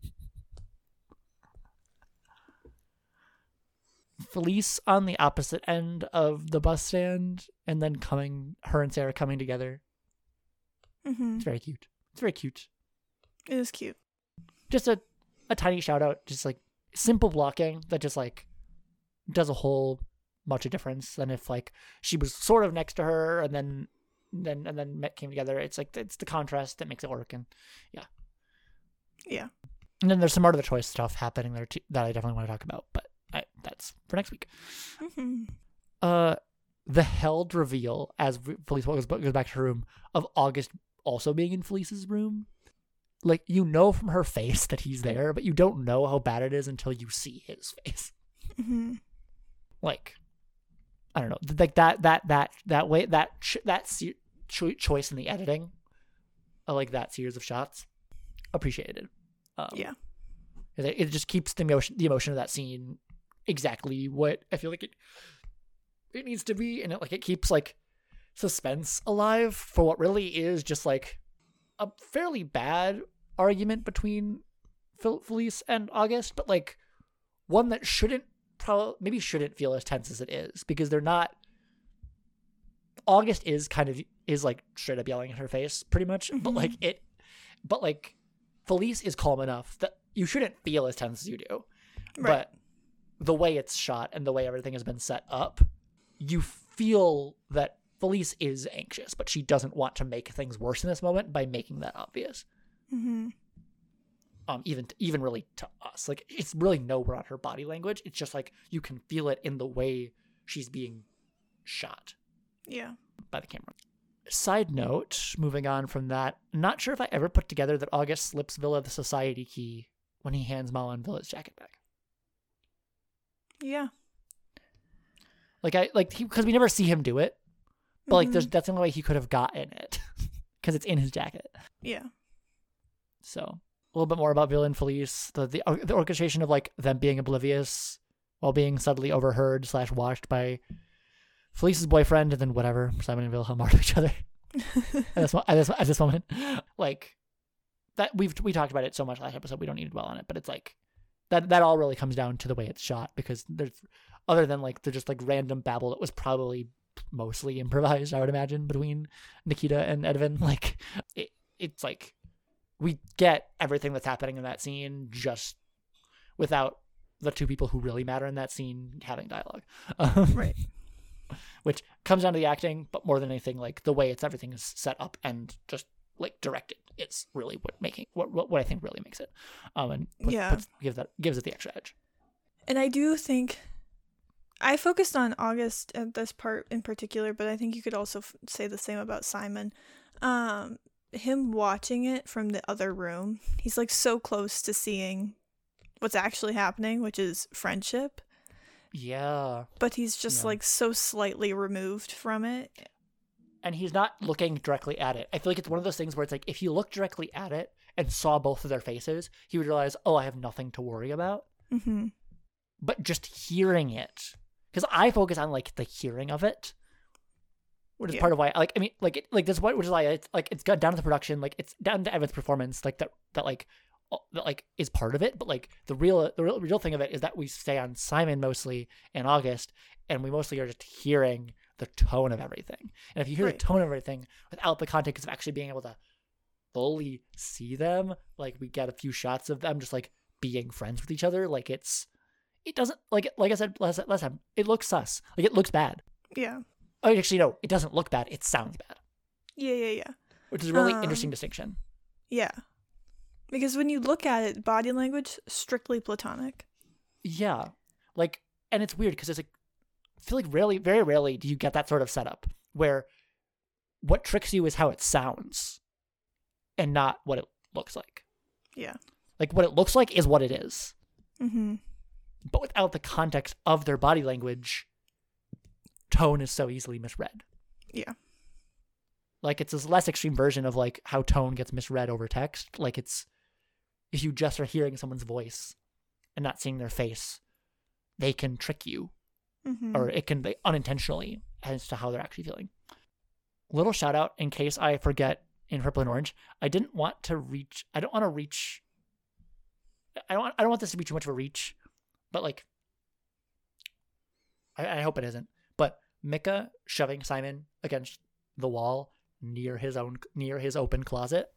Felice on the opposite end of the bus stand, and then coming, her and Sarah coming together. Mm-hmm. It's very cute. It's very cute. It is cute. Just a, a tiny shout out, just like simple blocking that just like does a whole much of difference than if like she was sort of next to her and then then and then met came together. It's like it's the contrast that makes it work, and yeah, yeah. And then there's some art of the choice stuff happening there too that I definitely want to talk about, but I, that's for next week. Mm-hmm. Uh, the held reveal as Felice goes, goes back to her room of August also being in Felice's room. Like, you know from her face that he's there, but you don't know how bad it is until you see his face. Mm-hmm. Like, I don't know, like that that that that way that ch- that se- cho- choice in the editing, I like that series of shots. Appreciated. Um, yeah, it, it just keeps the emotion the emotion of that scene exactly what I feel like it it needs to be, and it like it keeps like suspense alive for what really is just like a fairly bad argument between Fel- Felice and August, but like one that shouldn't probably maybe shouldn't feel as tense as it is, because they're not. August is kind of is like straight up yelling in her face pretty much, mm-hmm. but like it but like Felice is calm enough that you shouldn't feel as tense as you do. Right. But the way it's shot and the way everything has been set up, you feel that Felice is anxious, but she doesn't want to make things worse in this moment by making that obvious. Mm-hmm. Um, even to, even really to us, like it's really nowhere on her body language. It's just like you can feel it in the way she's being shot. Yeah. By the camera. Side note, moving on from that, not sure if I ever put together that August slips Villa the society key when he hands Malin Villa's jacket back. Yeah. Like I like because we never see him do it, but like mm-hmm. there's that's the only way he could have gotten it because it's in his jacket. Yeah. So a little bit more about Villa and Felice, the, the the orchestration of like them being oblivious while being subtly overheard slash watched by Felice's boyfriend, and then whatever Simon and Wilhelm are to each other at, this, at, this, at this moment. Like that we've we talked about it so much last episode, we don't need to dwell on it, but it's like that that all really comes down to the way it's shot, because there's other than like the just like random babble that was probably mostly improvised, I would imagine, between Nikita and Edvin. Like it, it's like we get everything that's happening in that scene just without the two people who really matter in that scene having dialogue. Um, right. Which comes down to the acting, but more than anything, like the way it's everything is set up and just like directed. It's really what making what what, what I think really makes it, um, and puts, yeah, puts, gives that gives it the extra edge. And I do think I focused on August at this part in particular, but I think you could also f- say the same about Simon. Um, him watching it from the other room, he's like so close to seeing what's actually happening, which is friendship. Yeah. But he's just yeah. like so slightly removed from it. And he's not looking directly at it. I feel like it's one of those things where it's like, if you look directly at it and saw both of their faces, he would realize, oh, I have nothing to worry about. Mm-hmm. But just hearing it, because I focus on like the hearing of it, which is yeah. part of why, like, I mean, like, it, like this, which is why it's like it's got down to the production, like it's down to Evan's performance, like that, that like, that like is part of it. But like the real, the real, real thing of it is that we stay on Simon mostly in August, and we mostly are just hearing the tone of everything. And if you hear right. the tone of everything without the context of actually being able to fully see them, like we get a few shots of them just like being friends with each other, like it's, it doesn't, like like I said last, last time, it looks sus. Like it looks bad. Yeah. Oh, actually, no, it doesn't look bad. It sounds bad. Yeah, yeah, yeah. Which is a really um, interesting distinction. Yeah. Because when you look at it, body language, strictly platonic. Yeah. Like, and it's weird because it's like, I feel like rarely, very rarely do you get that sort of setup where what tricks you is how it sounds and not what it looks like. Yeah. Like what it looks like is what it is. Mm-hmm. But without the context of their body language, tone is so easily misread. Yeah. Like, it's this less extreme version of, like, how tone gets misread over text. Like, it's, if you just are hearing someone's voice and not seeing their face, they can trick you. Mm-hmm. Or it can be unintentionally as to how they're actually feeling. Little shout out in case I forget in Purple and Orange. I didn't want to reach, I don't want to reach, I don't want, I don't want this to be too much of a reach, but like, I, I hope it isn't. But Micah shoving Simon against the wall near his own, near his open closet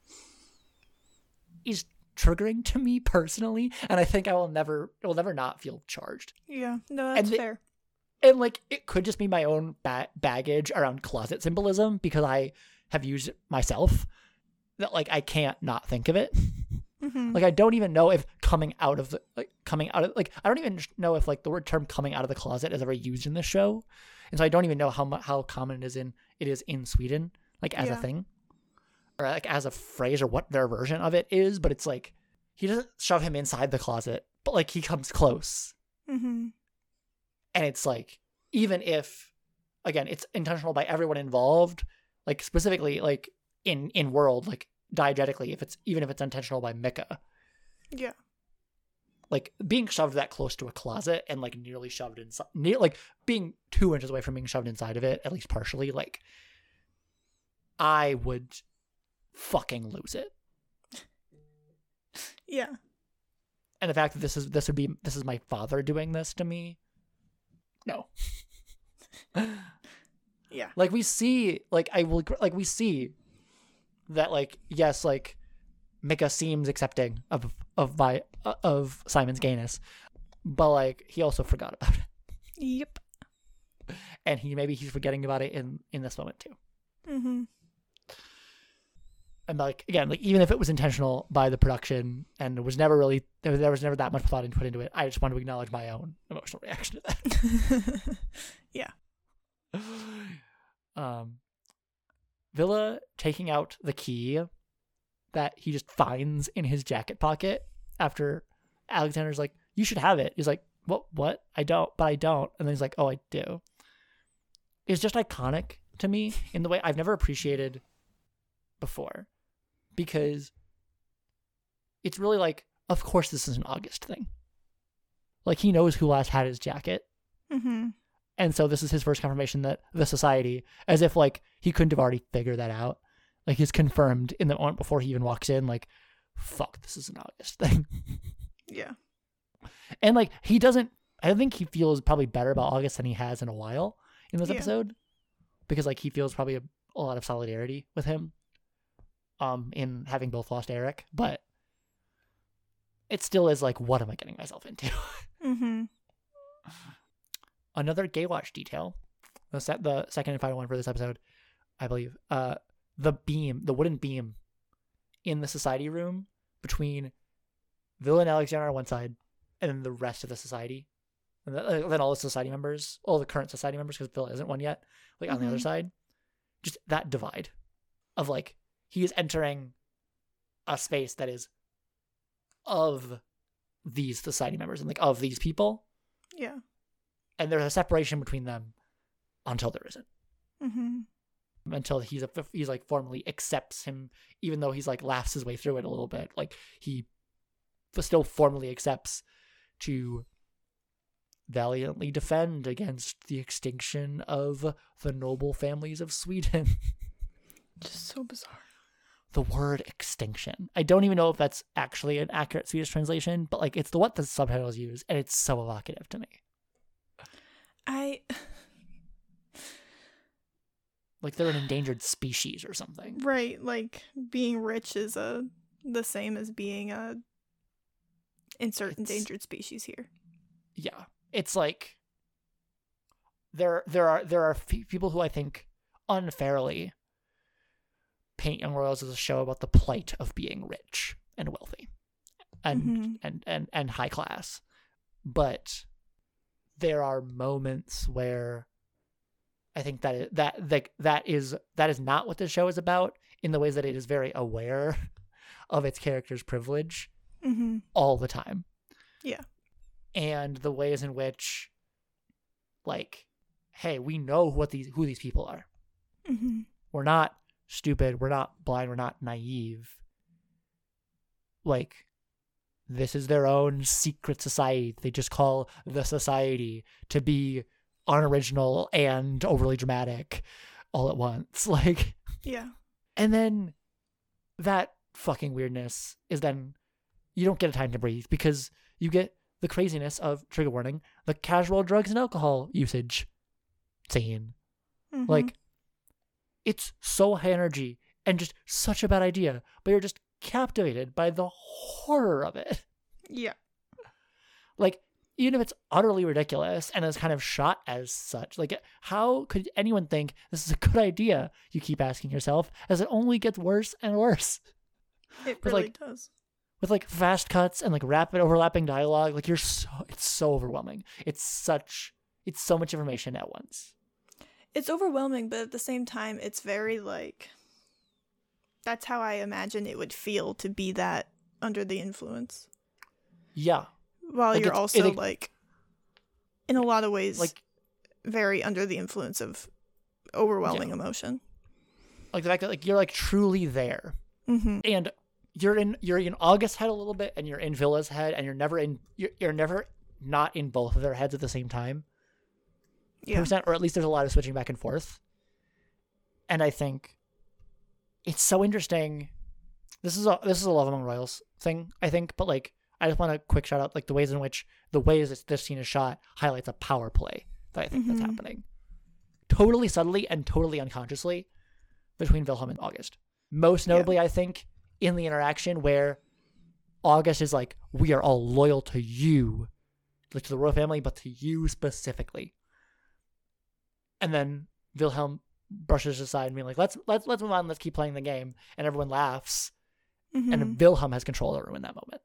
is triggering to me personally, and I think I will never, it will never not feel charged. Yeah, no, that's and fair. It, and like, it could just be my own ba- baggage around closet symbolism because I have used it myself. That like I can't not think of it. Mm-hmm. Like I don't even know if coming out of the like coming out of like I don't even know if like the word term coming out of the closet is ever used in this show, and so I don't even know how mu- how common it is in it is in Sweden, like as Yeah. a thing, or like as a phrase, or what their version of it is. But it's like he doesn't shove him inside the closet, but like he comes close, Mm-hmm. and it's like even if again it's intentional by everyone involved, like specifically like in in world like diegetically, if it's even if it's intentional by Micah. Yeah. Like being shoved that close to a closet and like nearly shoved inside, near like being two inches away from being shoved inside of it, at least partially, like I would fucking lose it. Yeah. And the fact that this is this would be this is my father doing this to me, no. Yeah. Like we see, like I will, like we see that, like yes, like Micah seems accepting of of my of Simon's gayness, but like he also forgot about it. Yep. And he maybe he's forgetting about it in in this moment too. Mm-hmm. And like again, like even if it was intentional by the production and it was never really there, there was never that much thought put into it, I just want to acknowledge my own emotional reaction to that. Yeah. Um, Villa taking out the key that he just finds in his jacket pocket after Alexander's like, "You should have it." He's like, "What? What? I don't, but I don't." And then he's like, "Oh, I do." It's just iconic to me in the way I've never appreciated before, because it's really like, of course, this is an August thing. Like he knows who last had his jacket. Mm-hmm. And so this is his first confirmation that the society, as if like he couldn't have already figured that out. Like he's confirmed in the moment before he even walks in, like, fuck, this is an August thing. Yeah. And like he doesn't, I think he feels probably better about August than he has in a while in this Yeah. episode. Because like he feels probably a, a lot of solidarity with him um, in having both lost Eric. But it still is like, what am I getting myself into? Mm-hmm. Another Gaywatch detail, the set, the second and final one for this episode, I believe. Uh, the beam, the wooden beam, in the society room between Villa and Alexander on one side, and then the rest of the society, and the, uh, then all the society members, all the current society members, because Villa isn't one yet, like on Mm-hmm. the other side. Just that divide, of like he is entering a space that is of these society members and like of these people. Yeah. And there's a separation between them until there isn't. Mm-hmm. Until he's a, he's like formally accepts him, even though he's like laughs his way through it a little bit. Like he still formally accepts to valiantly defend against the extinction of the noble families of Sweden. Just so bizarre. The word extinction. I don't even know if that's actually an accurate Swedish translation, but like it's the what the subtitles use, and it's so evocative to me. I Like they're an endangered species or something. right, like being rich is a the same as being a insert It's- endangered species here. Yeah, it's like there there are there are f- people who I think unfairly paint Young Royals as a show about the plight of being rich and wealthy and Mhm. and, and and high class, but there are moments where I think that it, that that that is that is not what the show is about, in the ways that it is very aware of its characters' privilege Mm-hmm. all the time. Yeah. And the ways in which, like, hey, we know what these who these people are. Mm-hmm. we're not stupid, we're not blind, we're not naive. Like, this is their own secret society. They just call the society to be unoriginal and overly dramatic all at once. Like, Yeah. and then that fucking weirdness is then you don't get a time to breathe because you get the craziness of, trigger warning, the casual drugs and alcohol usage scene. Mhm. Like, it's so high energy and just such a bad idea, but you're just captivated by the horror of it. Yeah. Like, even if it's utterly ridiculous and is kind of shot as such, like, how could anyone think this is a good idea? You keep asking yourself, as it only gets worse and worse. It With, really like, does. With like fast cuts and like rapid overlapping dialogue, like you're so, it's so overwhelming. It's such, it's so much information at once. It's overwhelming, but at the same time, it's very like. That's how I imagine it would feel to be that under the influence. Yeah. While Like, you're it's- also it- like, in a lot of ways, Like, very under the influence of overwhelming Yeah. emotion. like the fact that like you're like truly there, Mm-hmm. and you're in you're in August's head a little bit, and you're in Villa's head, and you're never in you're, you're never not in both of their heads at the same time. Yeah. Percent, or at least there's a lot of switching back and forth. And I think it's so interesting. This is a this is a Love Among Royals thing, I think, but like I just want to quick shout out like the ways in which the ways that this scene is shot highlights a power play that I think that's Mhm. happening. Totally subtly and totally unconsciously between Wilhelm and August. Most notably, I think, in the interaction where August is like, we are all loyal to you, like to the royal family, but to you specifically. And then Wilhelm brushes aside and being like, let's let's let's move on, let's keep playing the game. And everyone laughs. Mm-hmm. And Wilhelm has control of the room in that moment.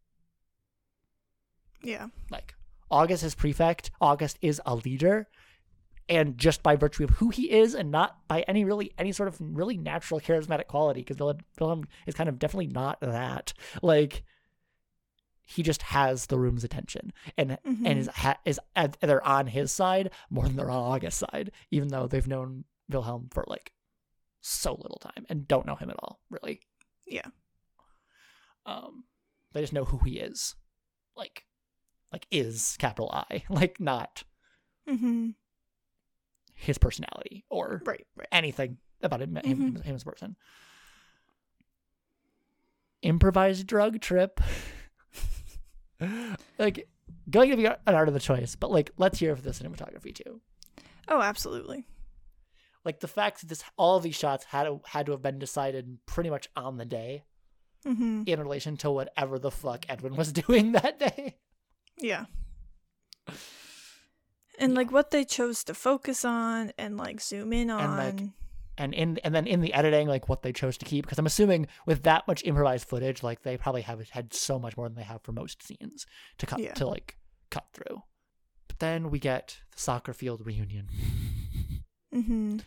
Yeah. Like, August is prefect, August is a leader, and just by virtue of who he is and not by any really any sort of really natural charismatic quality, because Wilhelm is kind of definitely not that. Like, he just has the room's attention and Mhm. and is ha- is they're on his side more than they're on August's side, even though they've known Wilhelm for like so little time and don't know him at all, really. Yeah. Um, they just know who he is, like, like is capital I, like not Mm-hmm. his personality or Right. Right. anything about him, him, Mhm. him as a person. Improvised drug trip. Like, going to be an art of the choice, but like, let's hear for the cinematography too. Oh, absolutely. Like the fact that this, all of these shots had to, had to have been decided pretty much on the day Mm-hmm. in relation to whatever the fuck Edwin was doing that day. Yeah. And like what they chose to focus on and like zoom in on. And, like, And in and then in the editing, like what they chose to keep, because I'm assuming with that much improvised footage, like they probably have had so much more than they have for most scenes to cut Yeah. to like cut through. But then we get the soccer field reunion. Mm-hmm.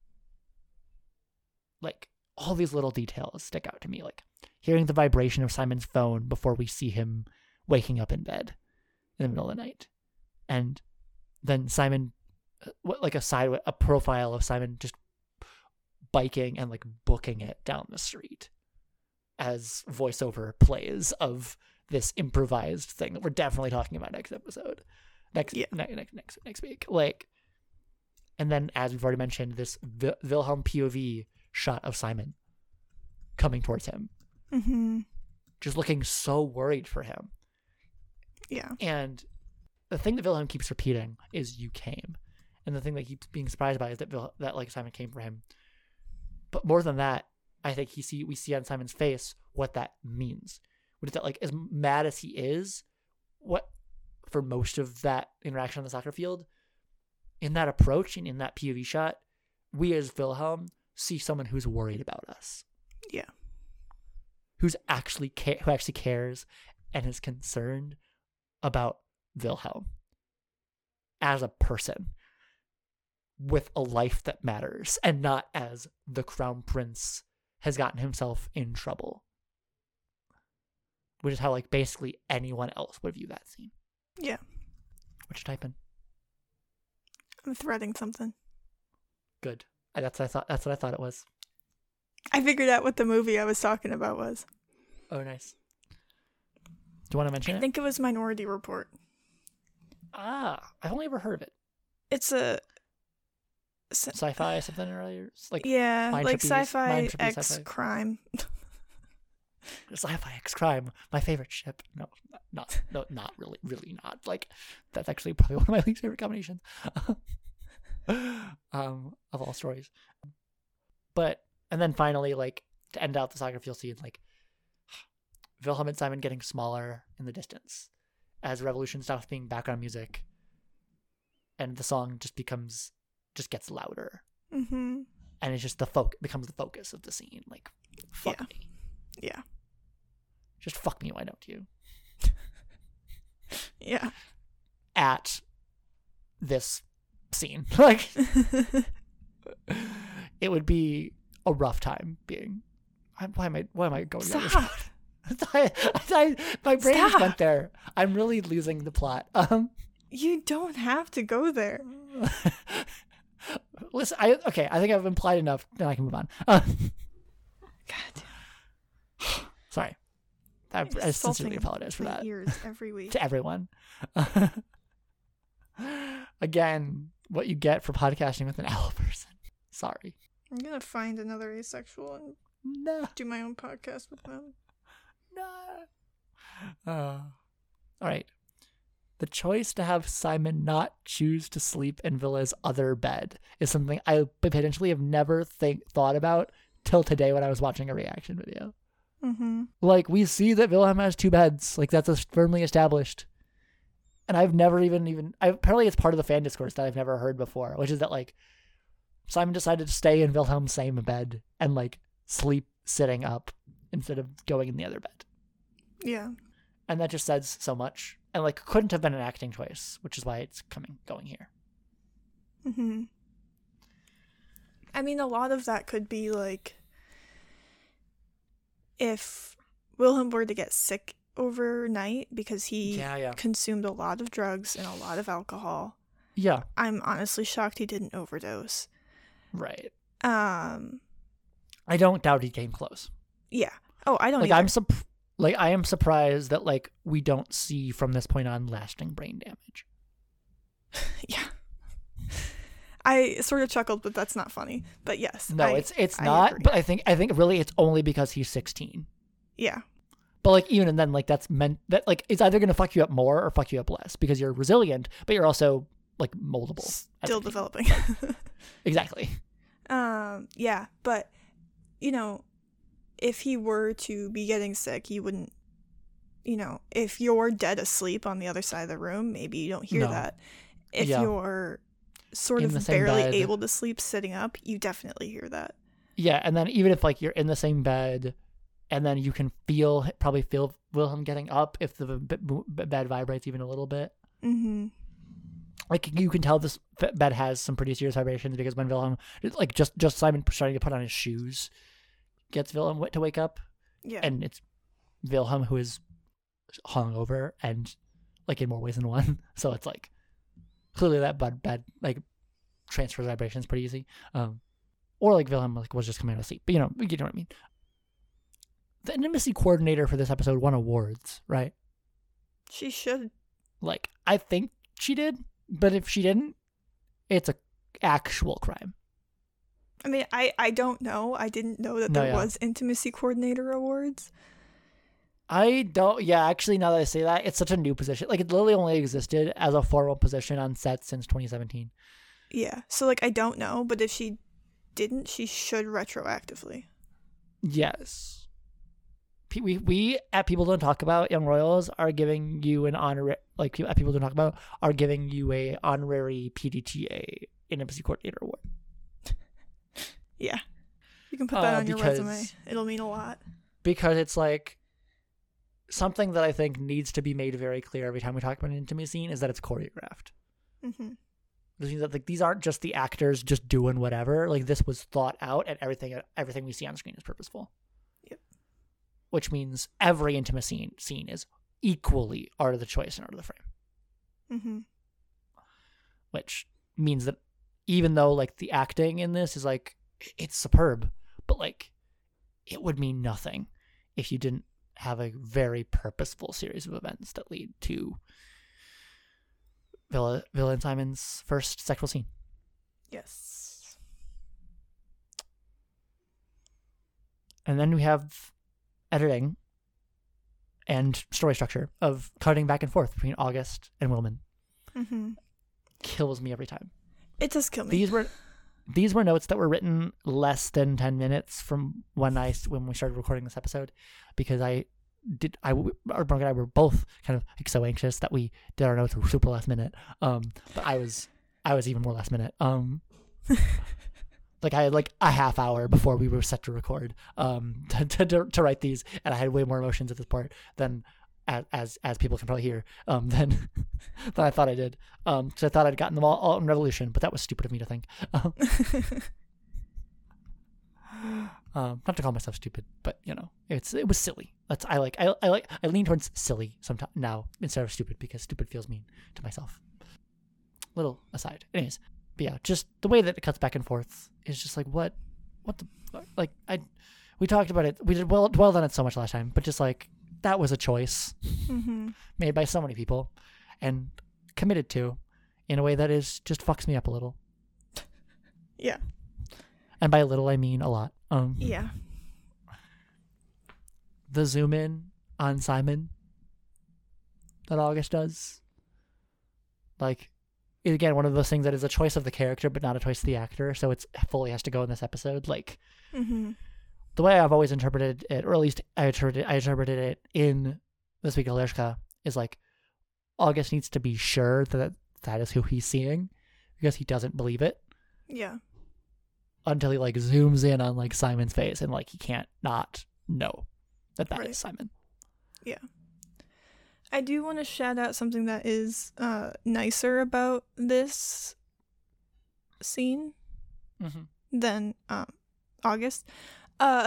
Like all these little details stick out to me, like hearing the vibration of Simon's phone before we see him waking up in bed in the middle of the night, and then Simon, uh, what like a side a profile of Simon just biking and like booking it down the street as voiceover plays of this improvised thing that we're definitely talking about next episode, next Yeah. ne- next next next week. Like, and then as we've already mentioned, this Vil- Wilhelm P O V shot of Simon coming towards him, Mm-hmm. just looking so worried for him. Yeah. And the thing that Wilhelm keeps repeating is "you came," and the thing that he keeps being surprised by is that Vil- that like Simon came for him. But more than that, I think he see we see on Simon's face what that means. What is that, like, as mad as he is, what for most of that interaction on the soccer field, in that approach and in that P O V shot, we as Wilhelm see someone who's worried about us. Yeah. Who's actually ca- who actually cares and is concerned about Wilhelm as a person with a life that matters, and not as the crown prince has gotten himself in trouble, which is how like basically anyone else would view that scene. Yeah. What you type in? I'm threading something. Good. That's what I thought. That's what I thought it was. I figured out what the movie I was talking about was. Oh, nice. Do you want to mention I it? think it was Minority Report. Ah, I've only ever heard of it. It's a Sci-fi something or other. It's like yeah, mind like trippy- sci-fi mind trippy X sci-fi. crime. Sci-fi X crime, my favorite ship. No, not no, not really, really not. Like that's actually probably one of my least favorite combinations. um, of all stories. But and then finally, like to end out the soccer field scene, like Wilhelm and Simon getting smaller in the distance as Revolution stops being background music, and the song just becomes just gets louder, Mm-hmm. and it's just the folk becomes the focus of the scene. Like, fuck Yeah. me, Yeah. just fuck me. Why don't you? Yeah. At this scene, like it would be a rough time being. I, why am I? Why am I going? down this Stop. road? I, I, my brain just Stop. went there. I'm really losing the plot. Um, You don't have to go there. listen, I okay. I think I've implied enough. Then I can move on. Uh, God. sorry, I, You're I sincerely insulting apologize for my that ears every week. to everyone. Again, what you get for podcasting with an owl person. Sorry. I'm gonna find another asexual and No. do my own podcast with them. No. Uh, all right. The choice to have Simon not choose to sleep in Villa's other bed is something I potentially have never think thought about till today when I was watching a reaction video. Mm-hmm. Like, we see that Wilhelm has two beds. Like, that's firmly established. And I've never even, even I, apparently it's part of the fan discourse that I've never heard before, which is that, like, Simon decided to stay in Wilhelm's same bed and, like, sleep sitting up instead of going in the other bed. Yeah. And that just says so much. And, like, couldn't have been an acting choice, which is why it's coming, going here. Mm-hmm. I mean, a lot of that could be, like, if Wilhelm were to get sick overnight because he Yeah, yeah. consumed a lot of drugs and a lot of alcohol. Yeah, I'm honestly shocked he didn't overdose. right. Um, I don't doubt he came close. yeah. Oh, I don't Like, either. I'm sup- like, I am surprised that, like, we don't see from this point on lasting brain damage. Yeah. I sort of chuckled, but that's not funny. But yes. No, I- it's it's I not. agree. But I think I think really it's only because he's sixteen. Yeah. But like even and then like that's meant that like it's either gonna fuck you up more or fuck you up less because you're resilient, but you're also like moldable. as a Still teen. developing. Exactly. um, yeah, but, you know, if he were to be getting sick, he wouldn't, you know, if you're dead asleep on the other side of the room, maybe you don't hear No. that. If Yeah. you're sort In the of same barely bed. able to sleep sitting up, you definitely hear that. Yeah, and then even if like you're in the same bed, and then you can feel probably feel Wilhelm getting up if the b- b- bed vibrates even a little bit. Mm-hmm. Like you can tell this f- bed has some pretty serious vibrations because when Wilhelm like just just Simon starting to put on his shoes gets Wilhelm w- to wake up, Yeah. and it's Wilhelm who is hungover and like in more ways than one. So it's like clearly that bed bed like transfers vibrations pretty easy. Um, or like Wilhelm like was just coming out of sleep, but you know you know what I mean. The intimacy coordinator for this episode won awards, right? She should. Like I think she did, but if she didn't, it's a actual crime. I mean, I, I don't know. I didn't know that No, there yeah. was Intimacy Coordinator Awards. I don't. Yeah, actually, now that I say that, it's such a new position. Like it literally only existed as a formal position on set since twenty seventeen. Yeah. So, like, I don't know, but if she didn't, she should retroactively. Yes. Pe- We we at People Don't Talk About Young Royals are giving you an honor like at People Don't Talk About are giving you a honorary P D T A Intimacy Coordinator Award. Yeah. You can put that Uh, on your because- resume. It'll mean a lot. Because it's like something that I think needs to be made very clear every time we talk about an intimacy scene is that it's choreographed. Mm-hmm. This means that like these aren't just the actors just doing whatever. Like this was thought out, and everything everything we see on screen is purposeful. Yep. Which means every intimate scene scene is equally art of the choice and art of the frame. Mm-hmm. Which means that even though like the acting in this is like it's superb, but like it would mean nothing if you didn't have a very purposeful series of events that lead to Villa, Villa and Simon's first sexual scene. Yes. And then we have editing and story structure of cutting back and forth between August and Wilman. Mm-hmm. Kills me every time. It does kill me. These were these were notes that were written less than ten minutes from when I when we started recording this episode, because I did I our Brooke and I were both kind of like so anxious that we did our notes super last minute. Um, but I was I was even more last minute. Um. Like I had like a half hour before we were set to record um, to, to to write these, and I had way more emotions at this part than as as, as people can probably hear um, than than I thought I did. Um, so I thought I'd gotten them all, all in Revolution, but that was stupid of me to think. Um, um, not to call myself stupid, but you know, it's it was silly. That's I like I I like I lean towards silly sometimes now instead of stupid, because stupid feels mean to myself. Little aside, anyways. But yeah, just the way that it cuts back and forth is just like, what, what the, like, I, we talked about it, we did well, dwelled on it so much last time, but just like, that was a choice mm-hmm. made by so many people and committed to in a way that is, just fucks me up a little. Yeah. And by a little, I mean a lot. Um, yeah. The zoom in on Simon that August does, like, again, one of those things that is a choice of the character, but not a choice of the actor. So it's fully has to go in this episode. Like mm-hmm. the way I've always interpreted it, or at least I interpreted, I interpreted it in This Week of Lershka, is like August needs to be sure that that is who he's seeing, because he doesn't believe it. Yeah. Until he like zooms in on like Simon's face and like he can't not know that that right. is Simon. Yeah. I do want to shout out something that is uh, nicer about this scene mm-hmm. than um, August. Uh,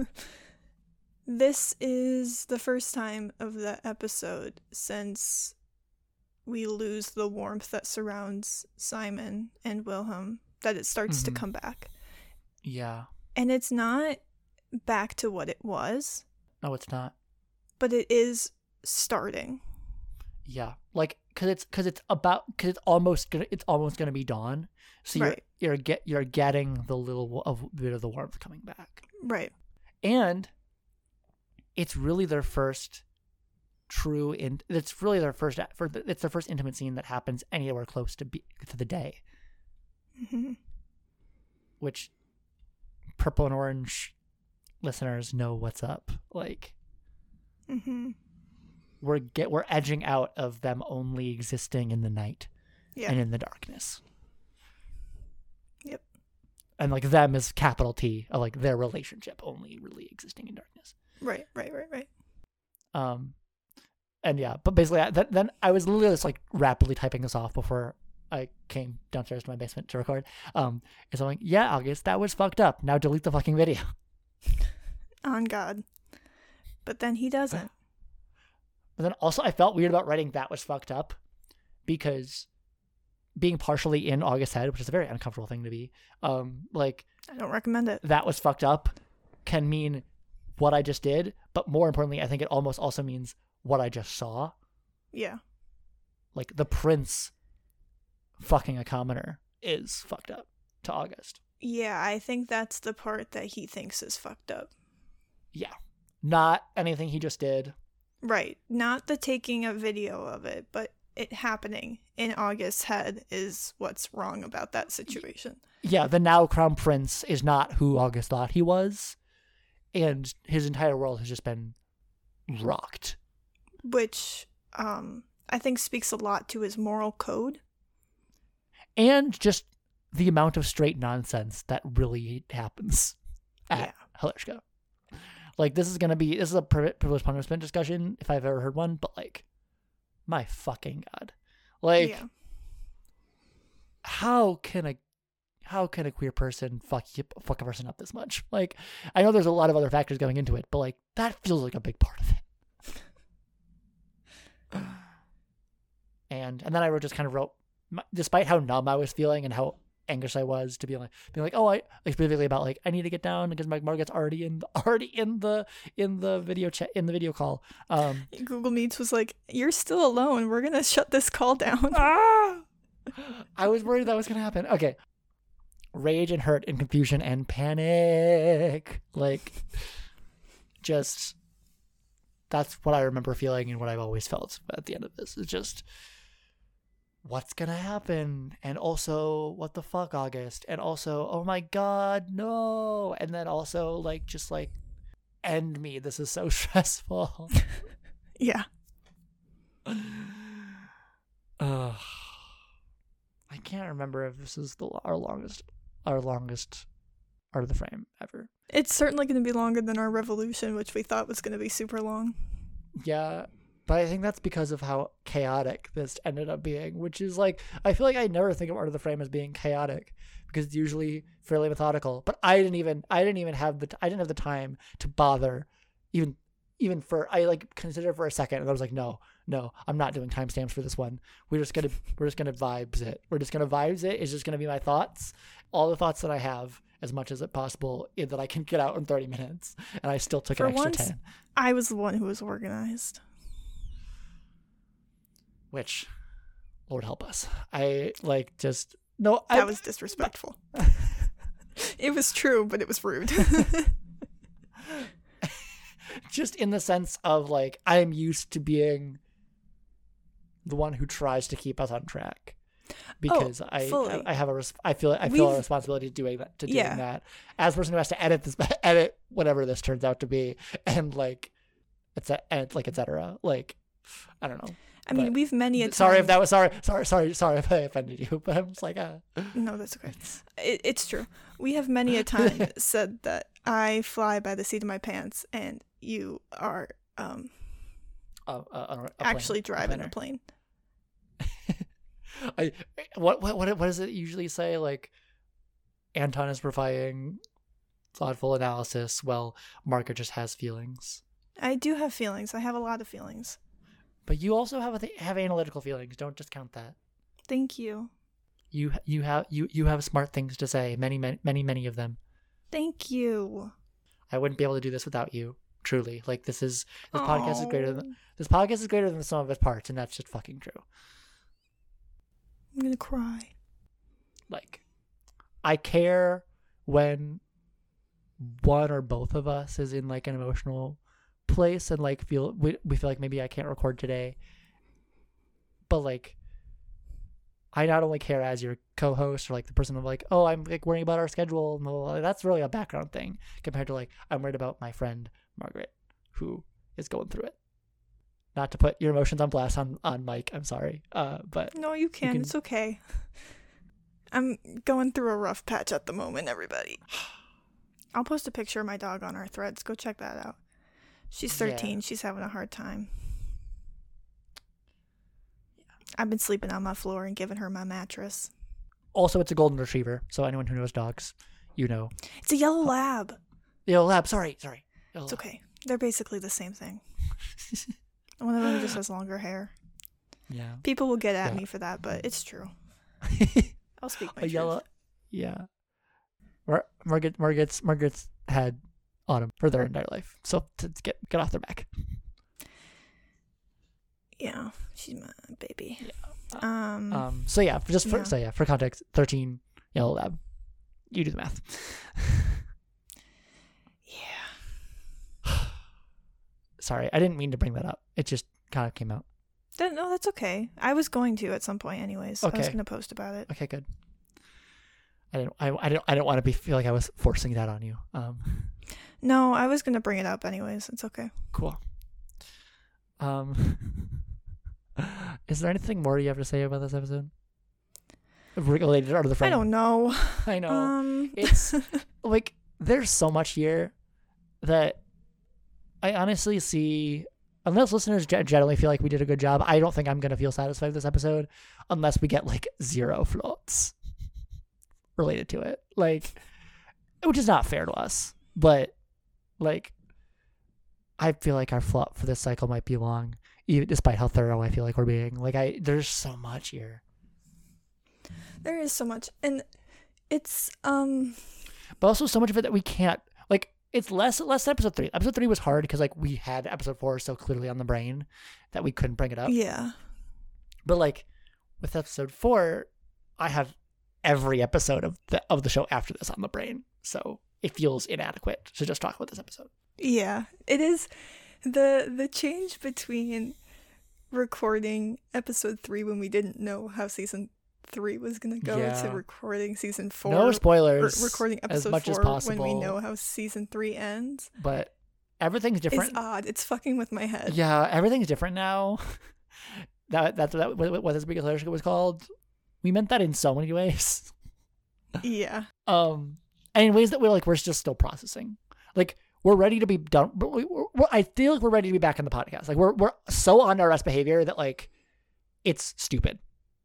this is the first time of the episode since we lose the warmth that surrounds Simon and Wilhelm that it starts mm-hmm. to come back. Yeah. And it's not back to what it was. No, it's not. But it is starting. Yeah, like because it's because it's about because it's almost gonna it's almost gonna be dawn, so you're right. you're get you're getting the little of bit of the warmth coming back, right? And it's really their first true in it's really their first for it's their first intimate scene that happens anywhere close to be to the day, mm-hmm. which purple and orange listeners know what's up, like. Mm-hmm. We're get we're edging out of them only existing in the night yeah. and in the darkness. Yep. And like them is capital T, of like their relationship only really existing in darkness. Right, right, right, right. Um, and yeah, but basically, I, th- then I was literally just like rapidly typing this off before I came downstairs to my basement to record. Um, and so I'm like, yeah, August, that was fucked up. Now delete the fucking video. On God. But then he doesn't. But then also I felt weird about writing that was fucked up, because being partially in August's head, which is a very uncomfortable thing to be, um, like I don't recommend it. That was fucked up can mean what I just did, but more importantly, I think it almost also means what I just saw. Yeah. Like the prince fucking a commoner is fucked up to August. Yeah, I think that's the part that he thinks is fucked up. Yeah. Not anything he just did. Right. Not the taking a video of it, but it happening in August's head is what's wrong about that situation. Yeah, the now crown prince is not who August thought he was, and his entire world has just been rocked. Which um, I think speaks a lot to his moral code. And just the amount of straight nonsense that really happens at yeah. Halershka. Like, this is going to be, this is a privileged punishment discussion, if I've ever heard one, but, like, my fucking God. Like, yeah. how can a, how can a queer person fuck you, fuck a person up this much? Like, I know there's a lot of other factors going into it, but, like, that feels like a big part of it. and, and then I wrote, just kind of wrote, despite how numb I was feeling and how anxious I was to be like being like, oh, I like specifically about like I need to get down because my Margaret's already in already in the in the video chat in the video call. Um, Google Meets was like, "You're still alone. We're gonna shut this call down." ah! I was worried that was gonna happen. Okay, rage and hurt and confusion and panic, like just that's what I remember feeling and what I've always felt at the end of this. It's just, what's gonna happen? And also, what the fuck, August? And also, oh my god, no! And then also, like, just like, end me. This is so stressful. Yeah. Ugh. I can't remember if this is the our longest, our longest Art of the Frame ever. It's certainly going to be longer than our Revolution, which we thought was going to be super long. Yeah, but I think that's because of how chaotic this ended up being, which is like, I feel like I never think of Art of the Frame as being chaotic because it's usually fairly methodical. But I didn't even, I didn't even have the, I didn't have the time to bother, even, even for, I like considered for a second, and I was like, no, no, I'm not doing timestamps for this one. We're just gonna, we're just gonna vibes it. We're just gonna vibes it. It's just gonna be my thoughts, all the thoughts that I have, as much as it possible that I can get out in thirty minutes, and I still took For an extra once, ten. I was the one who was organized. Which, Lord help us. I like just no. That I was disrespectful. It was true, but it was rude. just in the sense of like I am used to being the one who tries to keep us on track. Because oh, I, fully. I I have a res- I feel I feel We've, a responsibility to doing that to doing yeah. that as a person who has to edit this edit whatever this turns out to be, and like it's a, and like et cetera. Like I don't know. I mean, we've many a time. Sorry if that was sorry sorry sorry sorry if I offended you, but I'm just like uh. No, that's okay. It, it's true. We have many a time said that I fly by the seat of my pants, and you are um uh, uh, a, a actually plane, driving a, a plane. I what what what what does it usually say? Like Anton is providing thoughtful analysis, while Margaret just has feelings. I do have feelings. I have a lot of feelings. But you also have a, have analytical feelings. Don't discount that. Thank you. You you have you you have smart things to say. Many many many many of them. Thank you. I wouldn't be able to do this without you. Truly, like this is this Aww. podcast is greater than this podcast is greater than the sum of its parts, and that's just fucking true. I'm gonna cry. Like, I care when one or both of us is in like an emotional place and like feel we, we feel like maybe I can't record today, but like I not only care as your co-host or like the person of like, oh, I'm like worrying about our schedule and blah, blah, blah. That's really a background thing compared to like I'm worried about my friend Margaret who is going through it. Not to put your emotions on blast on, on Mike, I'm sorry. Uh, but no, you can. you can. It's okay. I'm going through a rough patch at the moment, everybody. I'll post a picture of my dog on our threads. Go check that out. She's thirteen. Yeah. She's having a hard time. I've been sleeping on my floor and giving her my mattress. Also, it's a golden retriever, so anyone who knows dogs, you know. It's a yellow lab. Yellow lab, sorry, sorry. Yellow it's lab. Okay. They're basically the same thing. One of them just has longer hair. Yeah. People will get at yeah. me for that, but it's true. I'll speak my a truth. Yellow, yeah. Mar- Margaret, Margaret's, Margaret's had Autumn for their entire life, so to get get off their back. Yeah, she's my baby. Yeah. Um. Um. So yeah, just for yeah. so yeah, for context, thirteen yellow lab. You do the math. Yeah. Sorry, I didn't mean to bring that up. It just kind of came out. That, no, that's okay. I was going to at some point, anyways. Okay. I was going to post about it. Okay, good. I didn't. I, I didn't. I didn't want to be feel like I was forcing that on you. Um. No, I was going to bring it up anyways. It's okay. Cool. Um. Is there anything more you have to say about this episode? Related to Art of the Frame? I don't know. I know. Um. It's like there's so much here that I honestly see. Unless listeners generally feel like we did a good job, I don't think I'm going to feel satisfied with this episode unless we get like zero floats related to it. Like, which is not fair to us, but like, I feel like our flop for this cycle might be long, even despite how thorough I feel like we're being. Like, I there's so much here. There is so much. And It's um But also so much of it that we can't, like, it's less less than episode three. Episode three was hard because, like, we had episode four so clearly on the brain that we couldn't bring it up. yeah. But, like, with episode four, I have every episode of the of the show after this on the brain. So it feels inadequate to just talk about this episode. Yeah. It is the the change between recording episode three when we didn't know how season three was gonna go Yeah. to recording season four. No or spoilers. recording as episode much four as possible. when we know how season three ends. But everything's different. It's odd. It's fucking with my head. Yeah, everything's different now. that that's that what, what this biggest leadership was called. We meant that in so many ways. Yeah. Um, and in ways that we're like we're just still processing. Like we're ready to be done. But we, we're, we're, I feel like we're ready to be back in the podcast. Like we're we're so on our best behavior that like it's stupid.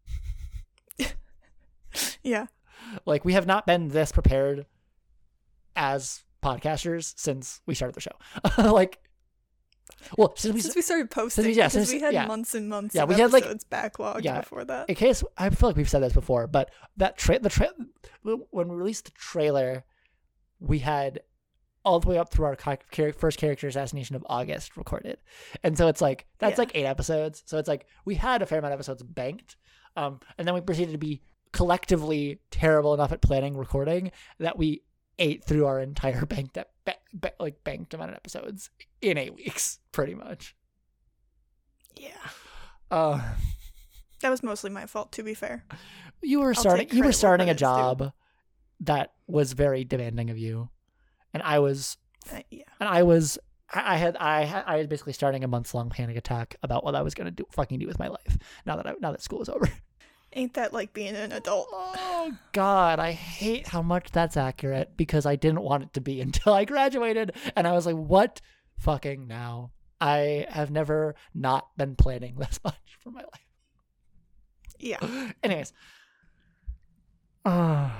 Yeah. Like we have not been this prepared as podcasters since we started the show. like, well, since we Since we started posting, since we- yeah, because since- we had yeah. months and months Yeah, of we had, like- episodes backlogged yeah. before that. in case I feel like we've said this before, but that tra- the tra- when we released the trailer, we had all the way up through our char- first character assassination of August recorded, and so it's like that's Yeah. like eight episodes. So it's like we had a fair amount of episodes banked, um, and then we proceeded to be collectively terrible enough at planning recording that we ate through our entire banked ep- ba- ba- like banked amount of episodes in eight weeks, pretty much. Yeah. Uh, That was mostly my fault, to be fair. You were I'll starting. take You were credit where starting a credit's due. job that was very demanding of you, and I was, Uh, yeah. and I was. I I had. I had. I was basically starting a months long panic attack about what I was gonna do, fucking do with my life. Now that I, now that school is over. Ain't that like being an adult? Oh God, I hate how much that's accurate because I didn't want it to be until I graduated, and I was like, what fucking now? I have never not been planning this much for my life. Yeah. Anyways. Uh,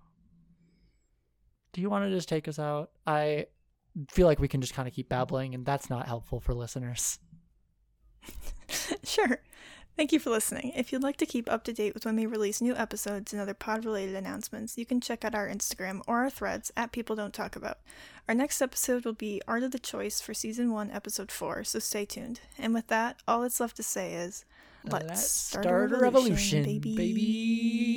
do you want to just take us out? I feel like we can just kind of keep babbling, and that's not helpful for listeners. Sure. Thank you for listening. If you'd like to keep up to date with when we release new episodes and other pod-related announcements, you can check out our Instagram or our threads at People Don't Talk About. Our next episode will be Art of the Choice for Season one, Episode four, so stay tuned. And with that, all that's left to say is, let's, Let's start, a revolution, baby. baby.